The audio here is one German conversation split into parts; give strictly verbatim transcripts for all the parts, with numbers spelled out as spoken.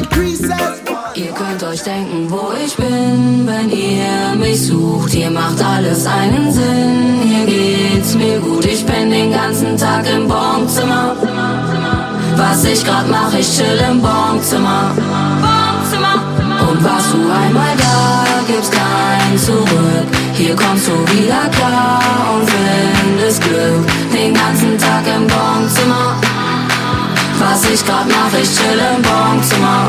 Ihr könnt euch denken, wo ich bin, wenn ihr mich sucht. Hier macht alles einen Sinn, hier geht's mir gut. Ich bin den ganzen Tag im Bonzimmer. Was ich grad mach, ich chill im Bonzimmer. Und warst du einmal da, gibt's kein Zurück. Hier kommst du wieder klar und findest Glück. Den ganzen Tag im Bonzimmer. Was ich grad mach, ich chill im Bonzimmer.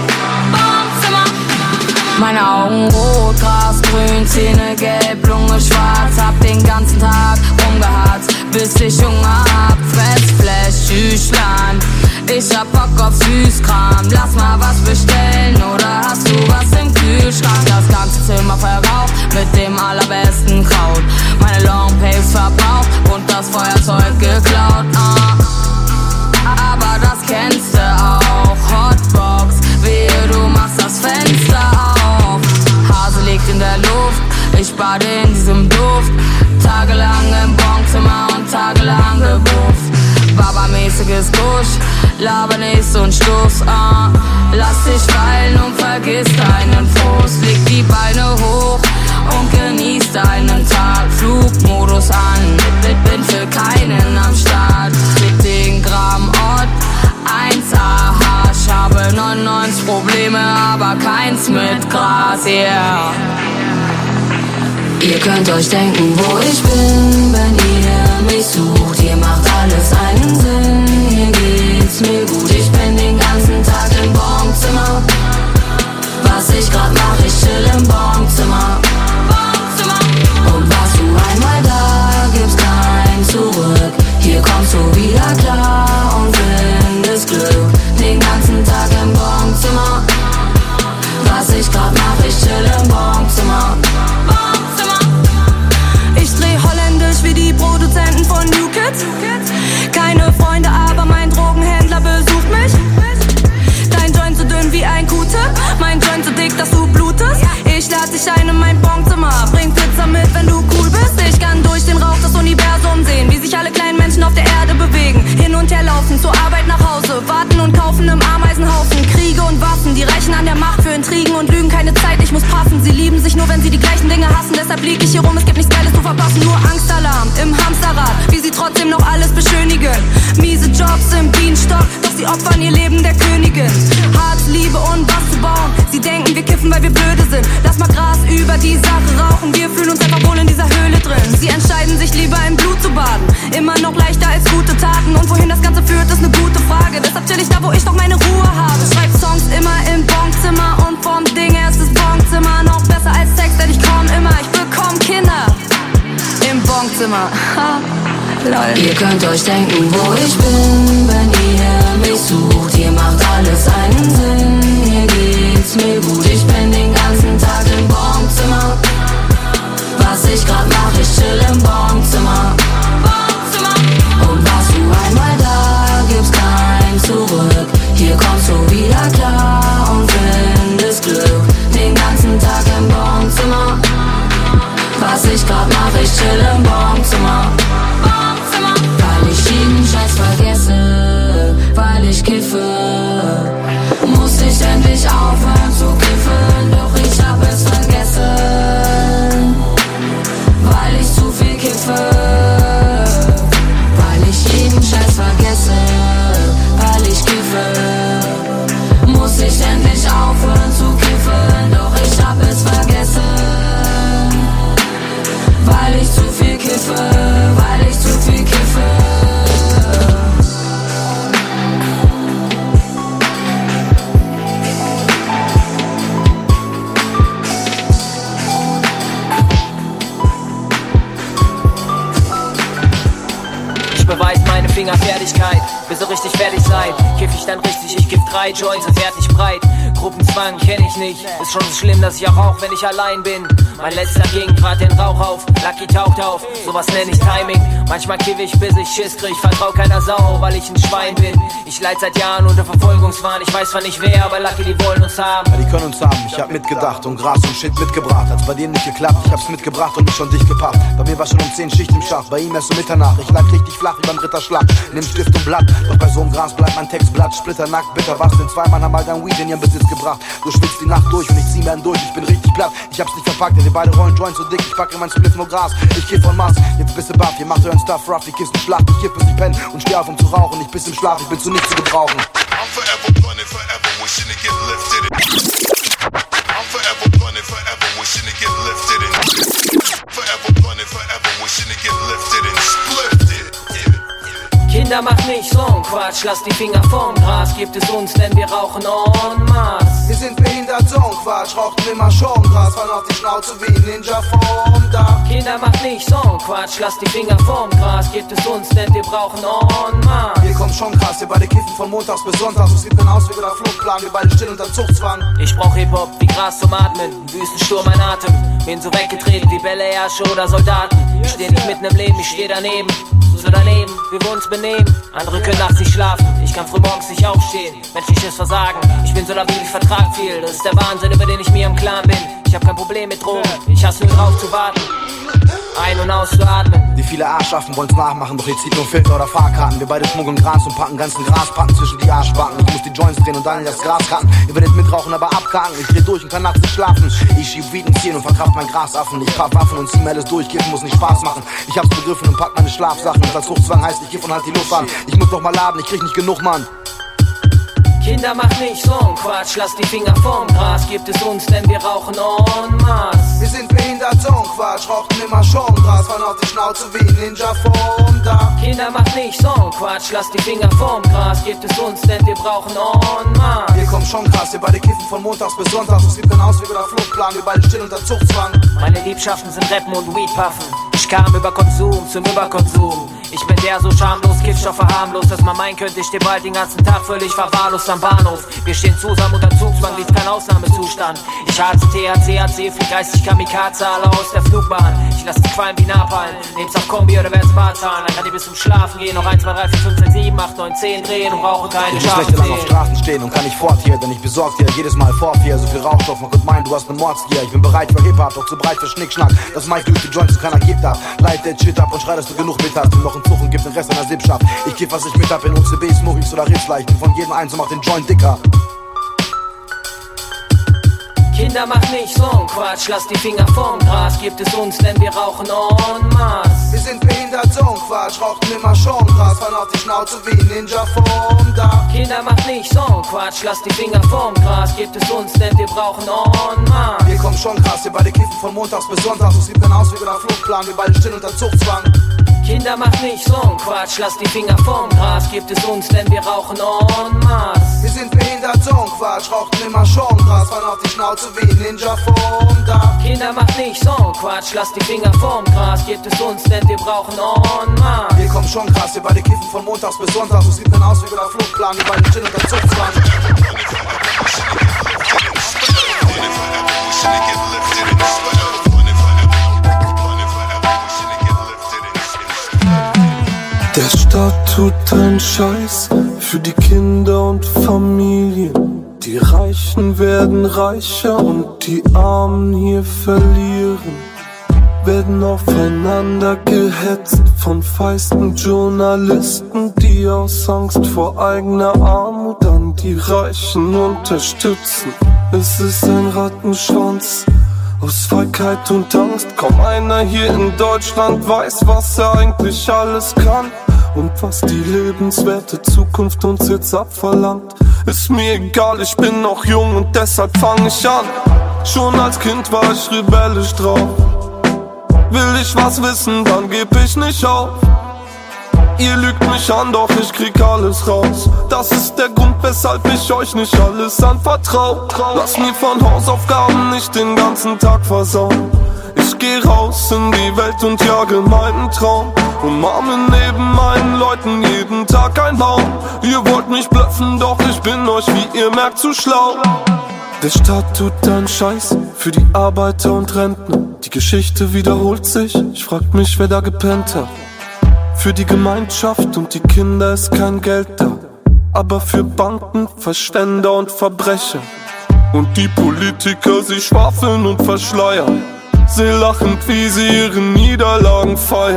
Meine Augen rot, Gras grün, Zähne gelb, Lunge schwarz. Hab den ganzen Tag rumgeharzt, bis ich Hunger hab. Fressflash, Schüchlein, ich hab Bock auf Süßkram. Lass mal was bestellen oder hast du was im Kühlschrank? Das ganze Zimmer verraucht mit dem allerbesten Kraut. Meine Longpapes verbraucht und das Feuerzeug geklaut. uh. Aber das kennst du auch, Hotbox, wehe du machst das Fenster auf. Hase liegt in der Luft, ich bade in diesem Duft. Tagelang im Bonzimmer und tagelang gebufft. Baba-mäßiges Gusch, laber nicht so ein Stuss, uh. Lass dich fallen und vergiss deinen Frust. Leg die Beine hoch und genieß deinen Tag. Flugmodus an, bin für keinen am Start. zehn Gramm Ort, eins A Hasch. Habe neunundneunzig Probleme, aber keins mit Gras, yeah. Ihr könnt euch denken, wo ich bin, wenn ihr mich sucht. Hier macht alles einen Sinn, hier geht's mir gut. Ich bin den ganzen Tag im Bonzimmer. Was ich grad mach, ich chill im Bonzimmer. Und warst du einmal da, gibt's kein Zurück. Hier kommst du wieder klar und findest Glück. Den ganzen Tag im Bonzimmer. Was ich grad mach, ich chill im Bonzimmer. Ich dreh holländisch wie die Produzenten von New Kids. Keine Freunde, aber mein Drogenhändler besucht mich. Dein Joint so dünn wie ein Q-Tip, mein Joint so dick, dass du blutest. Ich lad dich ein in mein Bonzimmer, bring Pizza mit, wenn du cool bist. Ich kann durch den Rauch das Universum sehen, wie sich alle kleinen Menschen auf der Erde bewegen. Hin und her laufen, zur Arbeit nach Hause, warten und kaufen im Ameisenhaufen. Kriege und Waffen, die Reichen an der Macht für Intrigen und Lügen, keine Zeit, ich muss passen. Sie lieben sich nur, wenn sie die gleichen Dinge hassen. Deshalb lieg ich hier rum, es gibt nichts Geiles zu verpassen. Nur Angstalarm im Hamsterrad, wie sie trotzdem noch alles beschönigen. Miese Jobs im Bienenstock, doch sie opfern ihr Leben der Königin. Harz, Liebe und was zu bauen. Sie denken, wir kiffen, weil wir blöde sind. Lass mal Gras über die Sache rauchen. Wir fühlen uns einfach wohl in dieser Höhle drin. Sie entscheiden sich lieber im Blut zu baden. Immer noch leichter als gute Taten. Und wohin das Ganze führt, ist eine gute Frage. Deshalb chill ich da, wo ich noch meine Ruhe habe. Schreib Songs immer im Bonzimmer. Und vom Ding her ist das Bonzimmer noch besser als Sex, denn ich komm immer. Ich bekomm Kinder im Bonzimmer. Lol. Ihr könnt euch denken, wo ich bin, wenn ihr mich sucht. Hier macht alles einen Sinn, hier geht's mir gut. Ich bin den ganzen Tag im Bonzimmer. Was ich grad mach, ich chill im Bonzimmer. Und warst du einmal da, gibt's kein Zurück. Hier kommst du wieder klar und findest Glück. Den ganzen Tag im Bonzimmer. Was ich grad mach, ich chill im Bonzimmer. Weil ich jeden Scheiß vergesse, weil ich kiffe, muss ich endlich aufhören zu kiffen, doch ich hab es vergessen, weil ich zu viel kiffe, weil ich jeden Scheiß vergesse, weil ich kiffe, muss ich endlich aufhören zu kiffen, doch ich hab es vergessen, weil ich zu viel kiffe, weil ich zu viel kiffe. Beweis meine Fingerfertigkeit, bis ihr richtig fertig seid. Kiff ich dann richtig, ich kiff drei Joints und werd nicht breit. Gruppenzwang kenn ich nicht, ist schon so schlimm, dass ich auch rauch, wenn ich allein bin. Mein letzter ging grad den Rauch auf, Lucky taucht auf, sowas nenn ich Timing. Manchmal kiff ich, bis ich Schiss krieg, vertrau keiner Sau, weil ich ein Schwein bin. Ich leid seit Jahren unter Verfolgungswahn, ich weiß zwar nicht wer, aber Lucky, die wollen uns haben. Ja, die können uns haben, ich hab mitgedacht und Gras und Shit mitgebracht. Hat's bei denen nicht geklappt, ich hab's mitgebracht und mich schon dicht gepackt. Bei mir war schon um zehn Schicht im Schacht, bei ihm erst um Mitternacht. Ich lag richtig flach wie beim Ritterschlag, nimm Stift und Blatt. Doch bei so einem Gras bleibt mein Textblatt splitternackt, bitter was, denn zwei Mann haben halt ein Weed in ihrem Besitz mitgebracht. Du schwitzt die Nacht durch und ich zieh mir einen durch, ich bin richtig platt. Ich hab's nicht verpackt, denn wir beide rollen Joints so dick. Ich packe in mein Spliff nur Gras, ich geh von Mars. Jetzt bist du baff, ihr macht euren Stuff rough, die Kisten schlacht. Ich kipp bis ich penn und steh auf um zu rauchen. Ich bis im Schlaf, ich bin zu nichts zu gebrauchen. I'm forever running, forever wishing to get lifted. I'm forever running, forever wishing to get lifted and forever running, forever wishing to get lifted and splifted. Kinder, macht nicht so ein Quatsch, lass die Finger vom Gras. Gibt es uns, denn wir rauchen en masse. Wir sind behindert, so ein Quatsch, rauchten immer schon Gras. Fahren auf die Schnauze wie ein Ninja vom Dach. Kinder, macht nicht so ein Quatsch, lass die Finger vom Gras. Gibt es uns, denn wir brauchen en masse. Wir kommen schon krass, wir beide kiffen von Montags bis Sonntags. Es gibt keinen Ausweg oder Fluchtplan, wir beide still unter Zugzwang. Ich brauch Hip-Hop wie Gras zum Atmen, Wüstensturm mein Atem. Bin so weggetreten wie Bälle, Ärsche oder Soldaten. Ich steh nicht mitten im Leben, ich steh daneben. So daneben, wie wir uns benehmen. Andere können nachts nicht schlafen, ich kann frühmorgens nicht aufstehen. Menschliches Versagen, ich bin so labil, ich vertrag viel. Das ist der Wahnsinn, über den ich mir im Klaren bin. Ich hab kein Problem mit Drogen, ich hasse nur drauf zu warten. Ein- und auszuatmen. Die viele Arschschaffen wollen's nachmachen, doch ihr zieht nur Filter oder Fahrkarten. Wir beide schmuggeln Gras und packen ganzen Graspacken zwischen die Arschbacken. Ich muss die Joints drehen und dann in das Gras raten. Ihr werdet mitrauchen, aber abkacken. Ich dreh durch und kann nachts nicht schlafen. Ich schieb Weed ins Ziel und verkraft mein Grasaffen. Ich paff Waffen und zieh mir alles durch. Kiffen muss nicht Spaß machen. Ich hab's begriffen und pack meine Schlafsachen. Und als Hochzwang heißt, ich kiff und halt die Luft an. Ich muss doch mal laden, ich krieg nicht genug, Mann. Kinder, macht nicht so ein Quatsch, lass die Finger vom Gras. Gibt es uns, denn wir rauchen en masse. Wir sind behindert, so ein Quatsch, rauchten immer schon Gras. Fahren auf die Schnauze wie ein Ninja vom Dach. Kinder, macht nicht so ein Quatsch, lass die Finger vom Gras. Gibt es uns, denn wir brauchen en masse. Wir kommen schon krass, wir beide kiffen von Montags bis Sonntags. Es gibt keinen Ausweg oder Fluchtplan, wir beide still unter Zugzwang. Meine Liebschaften sind Rappen und Weedpuffen. Ich kam über Konsum zum Überkonsum. Ich bin der so schamlos, Kiffstoffe harmlos, dass man meinen könnte, ich stehe bald den ganzen Tag völlig verwahrlost am Bahnhof. Wir stehen zusammen unter Zugzwang, liegt kein Ausnahmezustand. Ich harze T H C, H C, flieg geistig Kamikaze, alle aus der Flugbahn. Ich lass dich qualmen wie Napalm, nehm's auf Kombi oder werd's Bar zahlen. Dann kann ich bis zum Schlafen gehen, noch eins, zwei, drei, vier, fünf, sechs, sieben, acht, neun, zehn drehen und brauche keine Ich muss nächtelang auf Straßen stehen und kann nicht fort hier, denn ich besorg dir jedes Mal fort hier. So viel Rauchstoff, man könnte meinen, du hast ne Mordsgier. Ich bin bereit für Hip-Hop, doch zu breit für Schnickschnack. Das Mike durch die Joints und keiner gibt ab. Light that shit ab und schrei, dass du genug mit hast. Bin noch im Zug und gib den Rest an Sippschaft. Ich kiff, was ich mit hab in O C Bs, Mohis oder Riffsleichten. Von jedem einen, so macht den Joint dicker. Kinder, macht nicht so ein Quatsch, lass die Finger vom Gras. Gibt es uns, denn wir rauchen en masse. Wir sind behindert, so ein Quatsch, rauchten immer schon Gras. Fahren auf die Schnauze wie ein Ninja vom Dach. Kinder, macht nicht so ein Quatsch, lass die Finger vom Gras. Gibt es uns, denn wir brauchen en masse. Wir kommen schon krass, wir beide kiffen von Montags bis Sonntags. Es gibt keinen Ausweg oder Fluchtplan, wir beide still unter Zugzwang. Kinder, macht nicht so ein Quatsch, lass die Finger vom Gras. Gibt es uns, denn wir rauchen en masse. Wir sind behindert, so ein Quatsch, rauchten immer schon Gras. Fahren auf die Schnauze wie ein Ninja vom Dach. Kinder, macht nicht so ein Quatsch, lass die Finger vom Gras. Gibt es uns, denn wir brauchen en masse. Wir kommen schon krass, wir beide kiffen von Montags bis Sonntags. Es gibt keinen Ausweg oder Fluchtplan, wir beide still unter Zugzwang. Der Staat tut einen Scheiß für die Kinder und Familien. Die Reichen werden reicher und die Armen hier verlieren. Werden aufeinander gehetzt von feisten Journalisten, die aus Angst vor eigener Armut dann die Reichen unterstützen. Es ist ein Rattenschwanz aus Feigheit und Angst. Kaum einer hier in Deutschland weiß, was er eigentlich alles kann und was die lebenswerte Zukunft uns jetzt abverlangt. Ist mir egal, ich bin noch jung und deshalb fang ich an. Schon als Kind war ich rebellisch drauf. Will ich was wissen, dann geb ich nicht auf. Ihr lügt mich an, doch ich krieg alles raus. Das ist der Grund, weshalb ich euch nicht alles anvertrau. Lass mir von Hausaufgaben nicht den ganzen Tag versauen. Ich geh raus in die Welt und jage meinen Traum. Umarme neben meinen Leuten jeden Tag ein Baum. Ihr wollt mich blöffen, doch ich bin euch, wie ihr merkt, zu schlau. Der Staat tut einen Scheiß für die Arbeiter und Rentner. Die Geschichte wiederholt sich, ich frag mich, wer da gepennt hat. Für die Gemeinschaft und die Kinder ist kein Geld da, aber für Banken, Verschwender und Verbrecher. Und die Politiker, sie schwafeln und verschleiern, sie lachend, wie sie ihre Niederlagen feiern.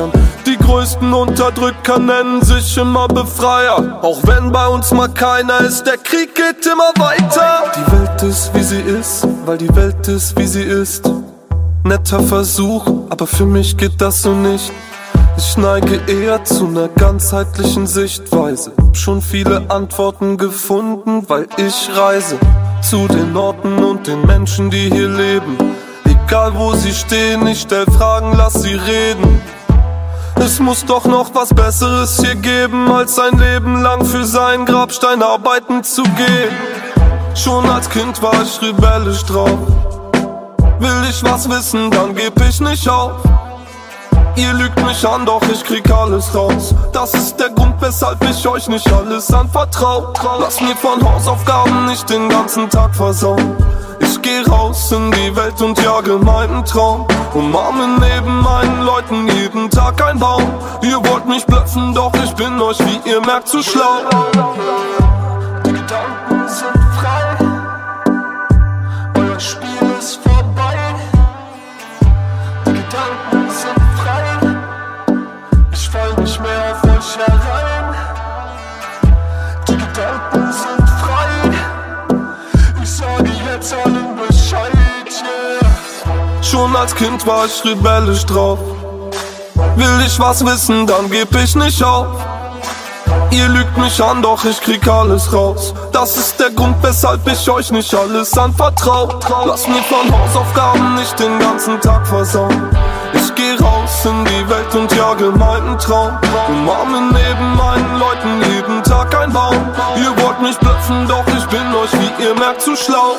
Die größten Unterdrücker nennen sich immer Befreier. Auch wenn bei uns mal keiner ist, der Krieg geht immer weiter. Die Welt ist wie sie ist, weil die Welt ist wie sie ist. Netter Versuch, aber für mich geht das so nicht. Ich neige eher zu einer ganzheitlichen Sichtweise. Hab schon viele Antworten gefunden, weil ich reise zu den Orten und den Menschen, die hier leben. Egal wo sie stehen, ich stell Fragen, lass sie reden. Es muss doch noch was Besseres hier geben, als ein Leben lang für seinen Grabstein arbeiten zu gehen. Schon als Kind war ich rebellisch drauf. Will ich was wissen, dann geb ich nicht auf. Ihr lügt mich an, doch ich krieg alles raus. Das ist der Grund, weshalb ich euch nicht alles anvertrau. Lass mir von Hausaufgaben nicht den ganzen Tag versauen. Ich geh raus in die Welt und jage meinen Traum. Umarme neben meinen Leuten jeden Tag ein Baum. Ihr wollt mich blöffen, doch ich bin euch, wie ihr merkt, zu schlau. Die Gedanken sind frei. Euer Spiel ist vorbei. Die Gedanken sind frei. Ich fall nicht mehr auf euch herein. Die Gedanken sind frei. Ich sage jetzt allen Bescheid, yeah. Schon als Kind war ich rebellisch drauf. Will ich was wissen, dann geb ich nicht auf. Ihr lügt mich an, doch ich krieg alles raus. Das ist der Grund, weshalb ich euch nicht alles anvertrau. Lass mir von Hausaufgaben nicht den ganzen Tag versauen. Ich geh raus in die Welt und jage meinen Traum. Umarme neben meinen Leuten jeden Tag ein Baum. Ihr wollt mich blöffen, doch ich bin euch, wie ihr merkt, zu schlau.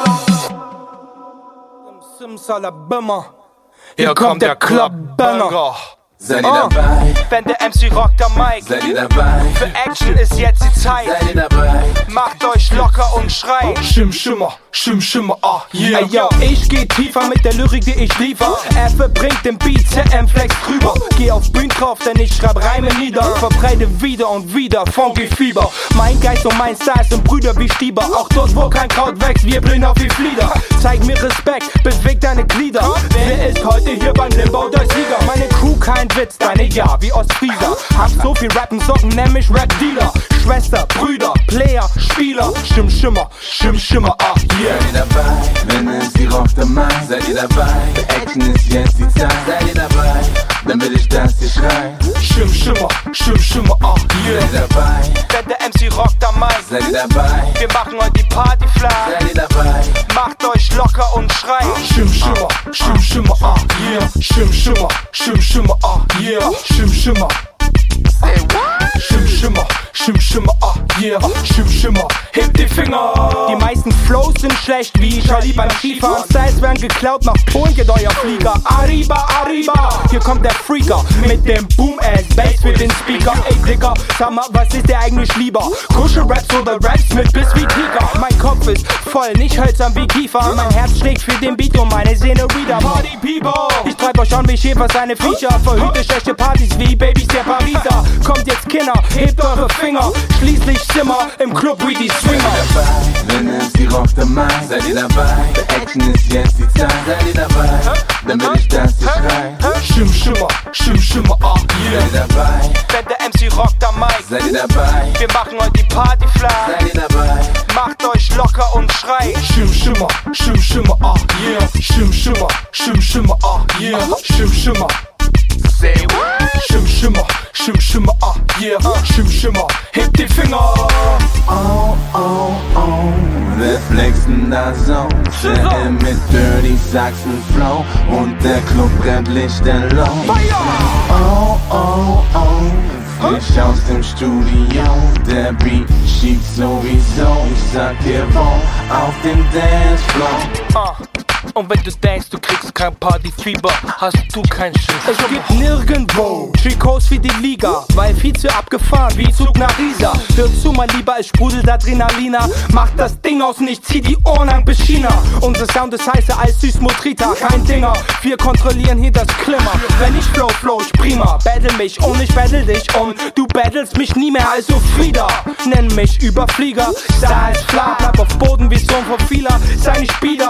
Simsalabimmer, hier kommt der Clubbanger. Seid ihr dabei? Wenn der M C rockt am Mic, seid ihr dabei? Für Action ist jetzt die Zeit. Seid ihr dabei? Macht euch locker und schreit. Schim Schimmer, Schim Schimmer, ah yeah. Ey, yo, ich geh tiefer mit der Lyrik, die ich liefer. Er verbringt den Beat, Z M Flex drüber. Geh auf Bühnen drauf, denn ich schreib Reime nieder. Verbreite wieder und wieder funky Fieber. Mein Geist und mein Style sind Brüder wie Stieber. Auch dort, wo kein Kraut wächst, wir blühen auf wie Flieder. Zeig mir Respekt, beweg deine Glieder. Wer ist heute hier beim Limbo der Sieger? Meine Crew, kein Witz, deine ja wie Ostfrieser. Hab so viel Rappen Socken, nenn mich Rap-Dealer. Schwester, Brüder, Player, Spieler. Schim Schimmer, Schim Schimmer, ah yeah. Seid ihr dabei, wenn es die rockt am Mic? Seid ihr dabei, für Action ist jetzt die Zeit. Seid ihr dabei, dann will ich das hier schreien. Schim Schimmer, Schim Schimmer, ah yeah. Seid ihr dabei, wenn der M C rockt am Mic? seid ihr dabei, wir machen heute die Party fly. seid ihr dabei, macht euch locker und schreit. Schim Schimmer, Schim Schimmer, ah yeah. Schim Schimmer, Schim Schimmer, ah yeah. Schim Schimmer, Schim Schimmer, Schim Schimmer, ah yeah. Schim Schimmer, heb die Finger. Die meisten Flows sind schlecht wie Charlie beim Skifahren. Styles werden geklaut, nach Polen geht euer Flieger. Arriba, arriba, hier kommt der Freaker mit dem Boom-Ass-Bass für den Speaker. Ey Digga, sag mal, was ist dir eigentlich lieber? Kuschel-Raps oder Raps mit Biss wie Tiger? Mein Kopf ist voll, nicht hölzern wie Kiefer. Mein Herz schlägt für den Beat und meine Seele wieder. Party People, ich treib euch an wie Schäfer seine Viecher. Verhüte schlechte Partys wie Babys der Pariser. Kommt jetzt Kinder, hebt eure Finger. Schließlich Zimmer im Club wie die Swinger. seid ihr dabei, wenn es die rockt am Mic? Seid ihr dabei, für Action ist jetzt die Zeit. Seid ihr dabei, dann will ich das hier schreien. Schim Schimmer, Schim Schimmer, ah yeah. Seid ihr dabei, wenn der M C rockt am Mic? seid ihr dabei, wir machen heute die Party fly. seid ihr dabei, macht euch locker und schreit. Schim Schimmer, Schim Schimmer, ah yeah. Schim Schimmer, Schim Schimmer, ah yeah. Schim Schimmer, say what? Schim Schimmer, Schim Schimmer, ah yeah. Schim Schimmer, heb die Finger. oh, oh, oh, wir flexen da so. Schön mit Dirty Sachsen Flow und der Club brennt lichterloh. Oh, oh, oh, frisch aus dem Studio. Der Beat schiebt sowieso. Ich sag dir wo, auf dem Dancefloor. Ah. Und wenn du denkst, du kriegst kein Partyfieber, hast du kein Schiff. Es gibt nirgendwo Trikots wie die Liga, weil viel zu abgefahren wie Zug nach Riesa. Hör zu, mein Lieber, es sprudelt Adrenalina. Mach das Ding aus und ich zieh die Ohren lang bis China. Unser Sound ist heißer als Süßmotrita, kein Dinger. Wir kontrollieren hier das Klimmer. Wenn ich flow, flow, ich prima. Battle mich und ich battle dich und du battlest mich nie mehr, also Frieda. Nenn mich Überflieger, Style ist klar, bleib auf Boden wie Sohn von vieler. Sei nicht Spieler, geht's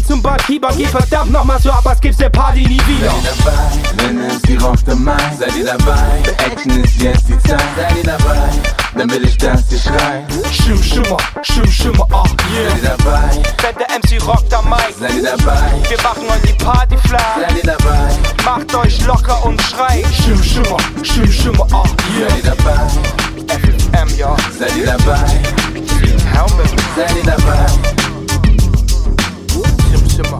zum Barkeeper, geh verdammt nochmal so ab, als gibt's der Party nie wieder. Seid ihr dabei, wenn es die Rock der Mai? Seid ihr dabei, Action ist jetzt die Zeit. Seid ihr dabei, dann will ich, dass ihr schreit. Schim, Schimmer, Schim, Schimmer, ah, yeah. Seid ihr dabei, wenn der M C Rock der Mai? Seid ihr dabei, wir machen euch die Party fly. Seid ihr dabei, macht euch locker und schreit. Schim, Schimmer, Schim, Schimmer, ah, yeah. Seid ihr dabei, F F M, ja. Seid ihr dabei, Helmet, seid ihr dabei. Schim, Schimmer.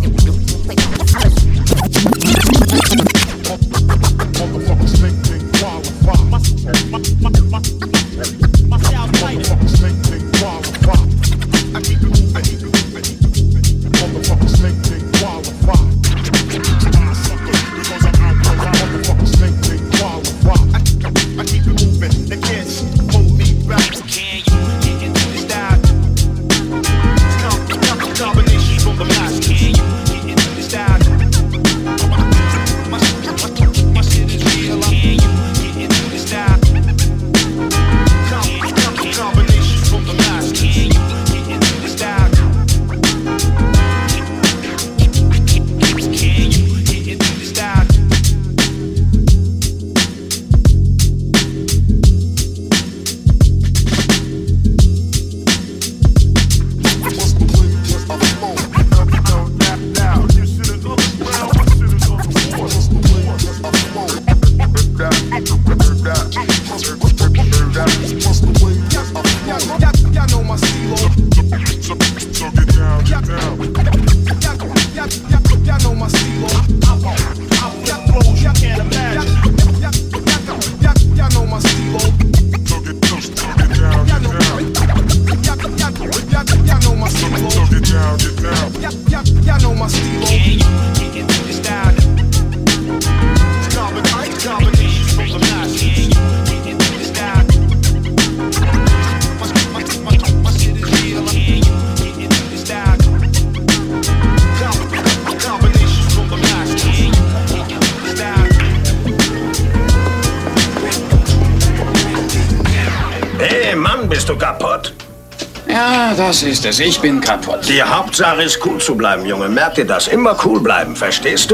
Das ist es, ich bin kaputt. Die Hauptsache ist cool zu bleiben, Junge. Merk dir das, immer cool bleiben, verstehst du?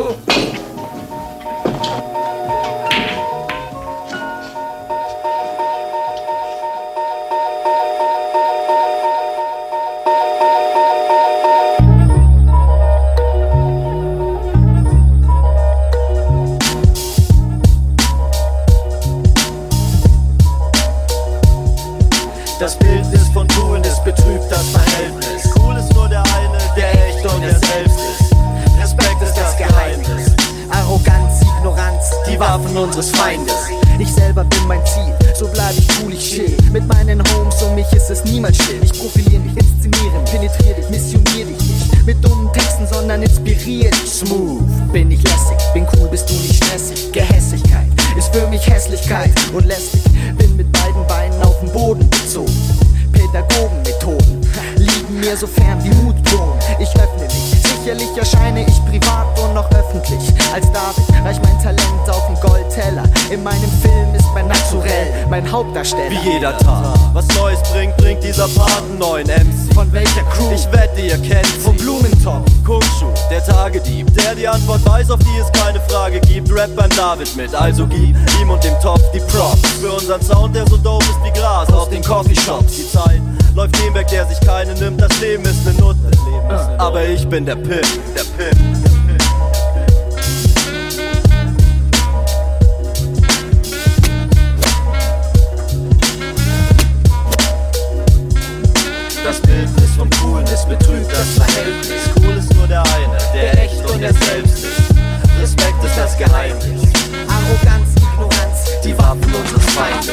Das Bild ist von cool, es betrübt das Verhältnis. Cool ist nur der eine, der echt und der selbst ist. Respekt ist das Geheimnis. Arroganz, Ignoranz, die Waffen unseres Feindes. Ich selber bin mein Ziel, so bleib ich cool, ich chill. Mit meinen Homes, um mich ist es niemals still. Ich profiliere mich, inszeniere, penetriere dich, missioniere dich nicht. Mit dummen Texten, sondern inspiriere dich. Smooth, bin ich lässig, bin cool, bist du nicht stressig. Gehässigkeit ist für mich Hässlichkeit und lästig. Bin mit beiden Beinen auf den Boden gezogen. Pädagogenmethoden liegen mir so fern wie Mutproben. Ich öffne mich, sicherlich erscheine ich privat und noch öffentlich. Als David reicht mein Talent auf den Goldteller. In meinem Film ist mein Naturell, mein Hauptdarsteller. Wie jeder Tag, was Neues bringt, bringt dieser Part einen neuen M C. Von welcher Crew? Ich wette, ihr kennt sie. Vom Blumentopf, Kungschuh, der Tagedieb, der die Antwort weiß, auf die es keine Frage gibt. Rap beim David mit, also gib ihm und dem Topf die Props für unseren Sound, der so dope ist wie Gras aus den Coffeeshops. Die Zeit läuft dem weg, der sich keine nimmt. Das Leben ist ne Nutte, aber ich bin der Pimp, der Pimp. Das Bild ist vom Coolen, es betrügt das Verhältnis. Cool ist nur der eine, der echt und der selbst ist. Respekt ist das Geheimnis. Arroganz, Ignoranz, die Waffen unseres Feindes.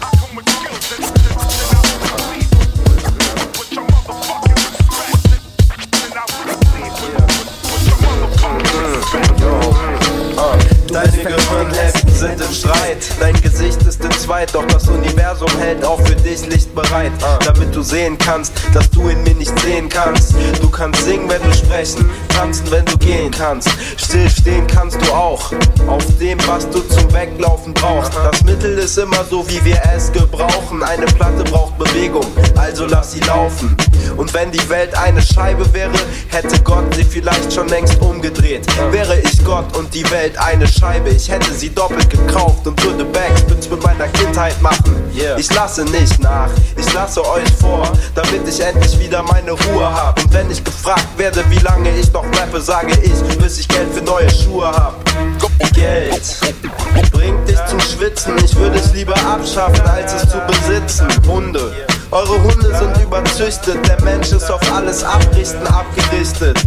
Deine Gehirnhälften sind im Streit. Dein Gesicht ist in zweit, doch das Universum hält auch für dich Licht bereit. Damit du sehen kannst, dass du in mir nicht sehen kannst. Du kannst singen, wenn du sprechen tanzen, wenn du gehen kannst. Still stehen kannst du auch, auf dem, was du zum Weglaufen brauchst. Das Mittel ist immer so, wie wir es gebrauchen. Eine Platte braucht Bewegung, also lass sie laufen. Und wenn die Welt eine Scheibe wäre, hätte Gott sie vielleicht schon längst umgedreht. Wäre ich Gott und die Welt eine Scheibe, ich hätte sie doppelt gekauft und würde Backspins mit meiner Kindheit machen. Ich lasse nicht nach, ich lasse euch vor, damit ich endlich wieder meine Ruhe hab. Und wenn ich gefragt werde, wie lange ich noch rappe, sage ich, bis ich Geld für neue Schuhe hab. Geld bringt dich zum Schwitzen, ich würde es lieber abschaffen, als es zu besitzen. Hunde, eure Hunde sind überzüchtet, der Mensch ist auf alles Abrichten abgerichtet.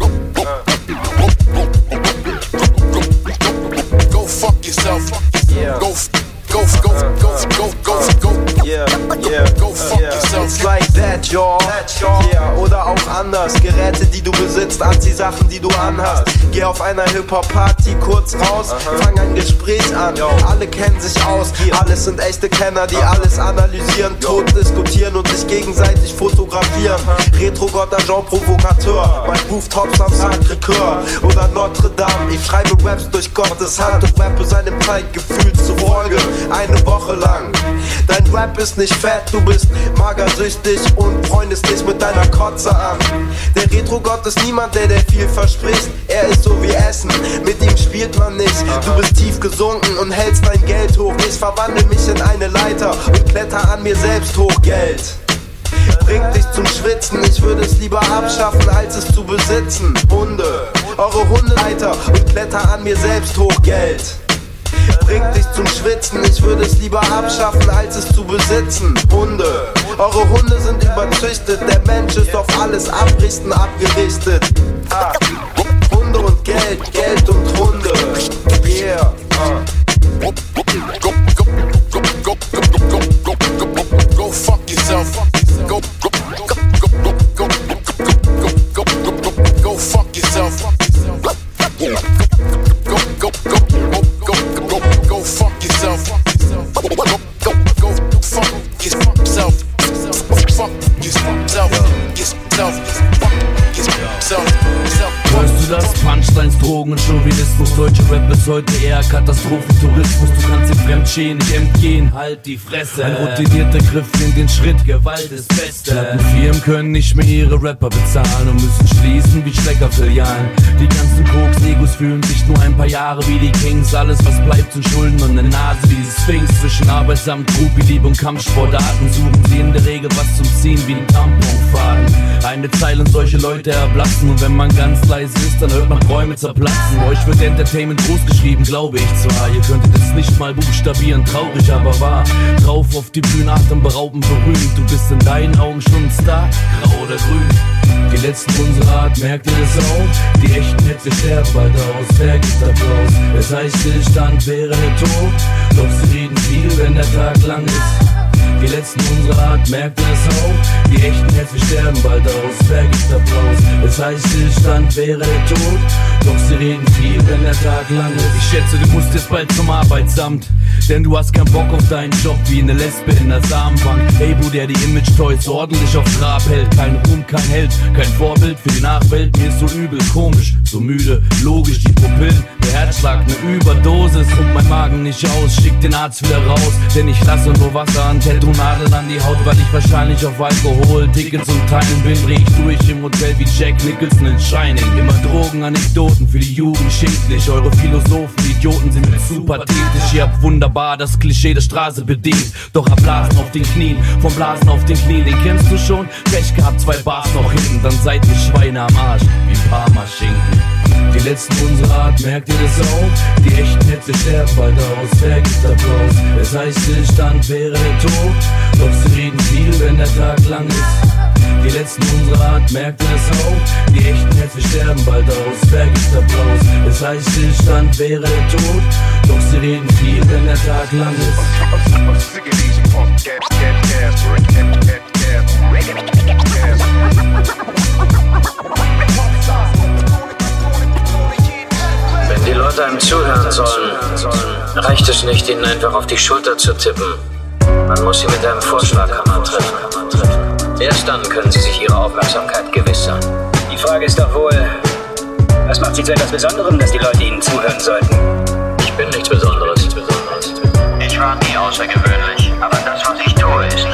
Go fuck yourself. Yeah. Go, go, go, go, go, go, go. Yeah, yeah, go fuck yeah. yourself. It's like that, y'all. Yeah, oder auch anders. Geräte, die du besitzt, Anziehsachen, die du anhast. Geh auf einer Hip-Hop-Party kurz raus, fang ein Gespräch an. Alle kennen sich aus, alles sind echte Kenner, die alles analysieren, tot diskutieren und sich gegenseitig fotografieren. Retro-Gott, Agent Provokateur, mein Rooftops am Sacré-Cœur oder Notre Dame. Ich schreibe Raps durch Gottes Hand und rappe seinem Zeitgefühl zufolge eine Woche lang. Dein Rap ist nicht fett, du bist magersüchtig und freundest dich mit deiner Kotze an. Der Retro-Gott ist niemand, der dir viel verspricht. Er ist so wie Essen, mit ihm spielt man nicht. Du bist tief gesunken und hältst dein Geld hoch. Ich verwandle mich in eine Leiter und kletter an mir selbst hoch. Geld bringt dich zum Schwitzen, ich würde es lieber abschaffen, als es zu besitzen. Hunde, eure Hundeleiter und kletter an mir selbst hoch. Geld bringt dich zum Schwitzen, ich würde es lieber abschaffen, als es zu besitzen. Hunde, eure Hunde sind überzüchtet, der Mensch ist auf alles Abrichten abgerichtet. Ah. Hunde und Geld, Geld und Hunde. Yeah. Uh. Go, go, go, go, go, go, go, go, go, go fuck yourself. Go, go, go, go, go, go, go, go, go, go, go fuck yourself. Go, go, go, go, go, go, go, go fuck yourself. Go, go, go, go, fuck yourself. Fuck yourself. Yourself. Hörst du das? Punchlines, Drogen und Chauvinismus. Deutsche Rap ist heute eher Katastrophentourismus. Du kannst dem Fremdschäden nicht entgehen, halt die Fresse. Ein routinierter Griff in den Schritt, Gewalt ist Beste. Plattenfirmen können nicht mehr ihre Rapper bezahlen und müssen schließen wie Schleckerfilialen. Die ganzen Koks-Egos fühlen sich nur ein paar Jahre wie die Kings. Alles was bleibt sind Schulden und eine Nase wie die Sphinx. Zwischen Arbeitsamt, Groupie-Liebe und Kampfsportarten suchen sie in der Regel was zum Ziehen wie ein Tamponfaden. Eine Zeile und solche Leute erblassen. Und wenn man ganz leise ist, dann hört man Bäume zerplatzen. Euch wird Entertainment groß geschrieben, glaube ich zwar. Ihr könntet es nicht mal buchstabieren, traurig aber wahr. Drauf auf die Bühne, atemberaubend berühmt. Du bist in deinen Augen schon ein Star, grau oder grün. Die letzten unserer Art, merkt ihr das auch? Die echten Hits, wir sterben bald aus, wer gibt Applaus? Es heißt Stillstand wäre der Tod, doch sie reden viel, wenn der Tag lang ist. Die letzten unserer Art, merkt ihr das auch? Die echten Hits, wir sterben bald aus, wer gibt Applaus? Es heißt Stillstand wäre der Tod, doch sie reden viel, wenn der Tag lang ist. Ich schätze, du musst jetzt bald zum Arbeitsamt, denn du hast keinen Bock auf deinen Job wie eine Lesbe in der Samenbank. Hey, wo der die Image-Toys ordentlich auf Trab hält. Kein Ruhm, kein Held, kein Vorbild für die Nachwelt. Mir ist so übel, komisch, so müde, logisch, die Pupillen, der Herzschlag, eine Überdosis und mein Magen nicht aus. Schick den Arzt wieder raus, denn ich lasse nur Wasser an Tattoo. Nadeln an die Haut, weil ich wahrscheinlich auf Alkohol, Tickets und Teilen bin. Dreh ich durch im Hotel wie Jack Nicholson in Shining. Immer Drogen, Anekdoten für die Jugend schädlich. Eure Philosophen, die Idioten sind zu pathetisch. Ihr habt wunderbar das Klischee der Straße bedient. Doch hab Blasen auf den Knien, vom Blasen auf den Knien. Den kennst du schon? Pech gehabt, zwei Bars noch hinten. Dann seid ihr Schweine am Arsch, wie Parma-Schinken. Die letzten unserer Art, merkt ihr das auch? Die echten Hits, wir sterben bald aus, wer gibt Applaus? Es heißt Stillstand wäre der Tod, doch sie reden viel, wenn der Tag lang ist. Die letzten unserer Art, merkt ihr das auch? Die echten Hits, wir sterben bald aus, wer gibt Applaus? Es heißt Stillstand wäre der Tod, doch sie reden viel, wenn der Tag lang ist. Wenn die Leute einem zuhören sollen, reicht es nicht, ihnen einfach auf die Schulter zu tippen. Man muss sie mit einem Vorschlaghammer treffen. Erst dann können sie sich ihrer Aufmerksamkeit gewiss sein. Die Frage ist doch wohl, Was macht Sie zu etwas Besonderem, dass die Leute Ihnen zuhören sollten? Ich bin nichts Besonderes. Nichts Besonderes. Ich war nie außergewöhnlich, aber das, was ich tue, ist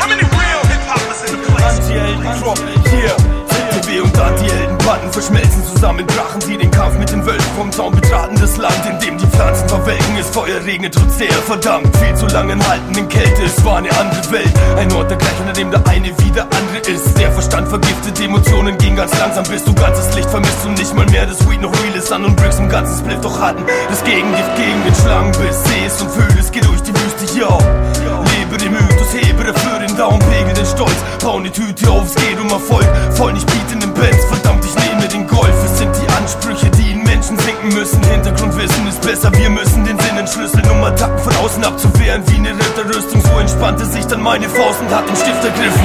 Anti-Helden-Drop, hier, Z T W und Anti-Helden-Banden verschmelzen zusammen, brachen sie den Kampf mit den Wölfen vom Zaun, betraten das Land, in dem die Pflanzen verwelken, es Feuer regnet und sehr verdammt, viel zu lange halten in Kälte, es war eine andere Welt, ein Ort der Gleichung, an dem der eine wie der andere ist, der Verstand vergiftet, Emotionen gehen ganz langsam, bis du ganzes Licht vermisst und nicht mal mehr das Weed noch real ist, an und Bricks im ganzen Split doch hatten, das Gegengift gegen den Schlangenbiss, seh es und fühl es, geh durch die Wüste, yo, lebe den Mythos, hebe dafür den Daumen, pegel den Stolz, bauen die Tüte auf, es geht um Erfolg, voll nicht bieten im Benz, verdammt, ich nehme den Golf, es sind die Ansprüche, die in Menschen sinken müssen, Hintergrundwissen ist besser, wir müssen den Sinn entschlüsseln, um Attacken von außen abzuwehren, wie eine Ritterrüstung, so entspannte sich dann meine Faust und hat den Stift ergriffen.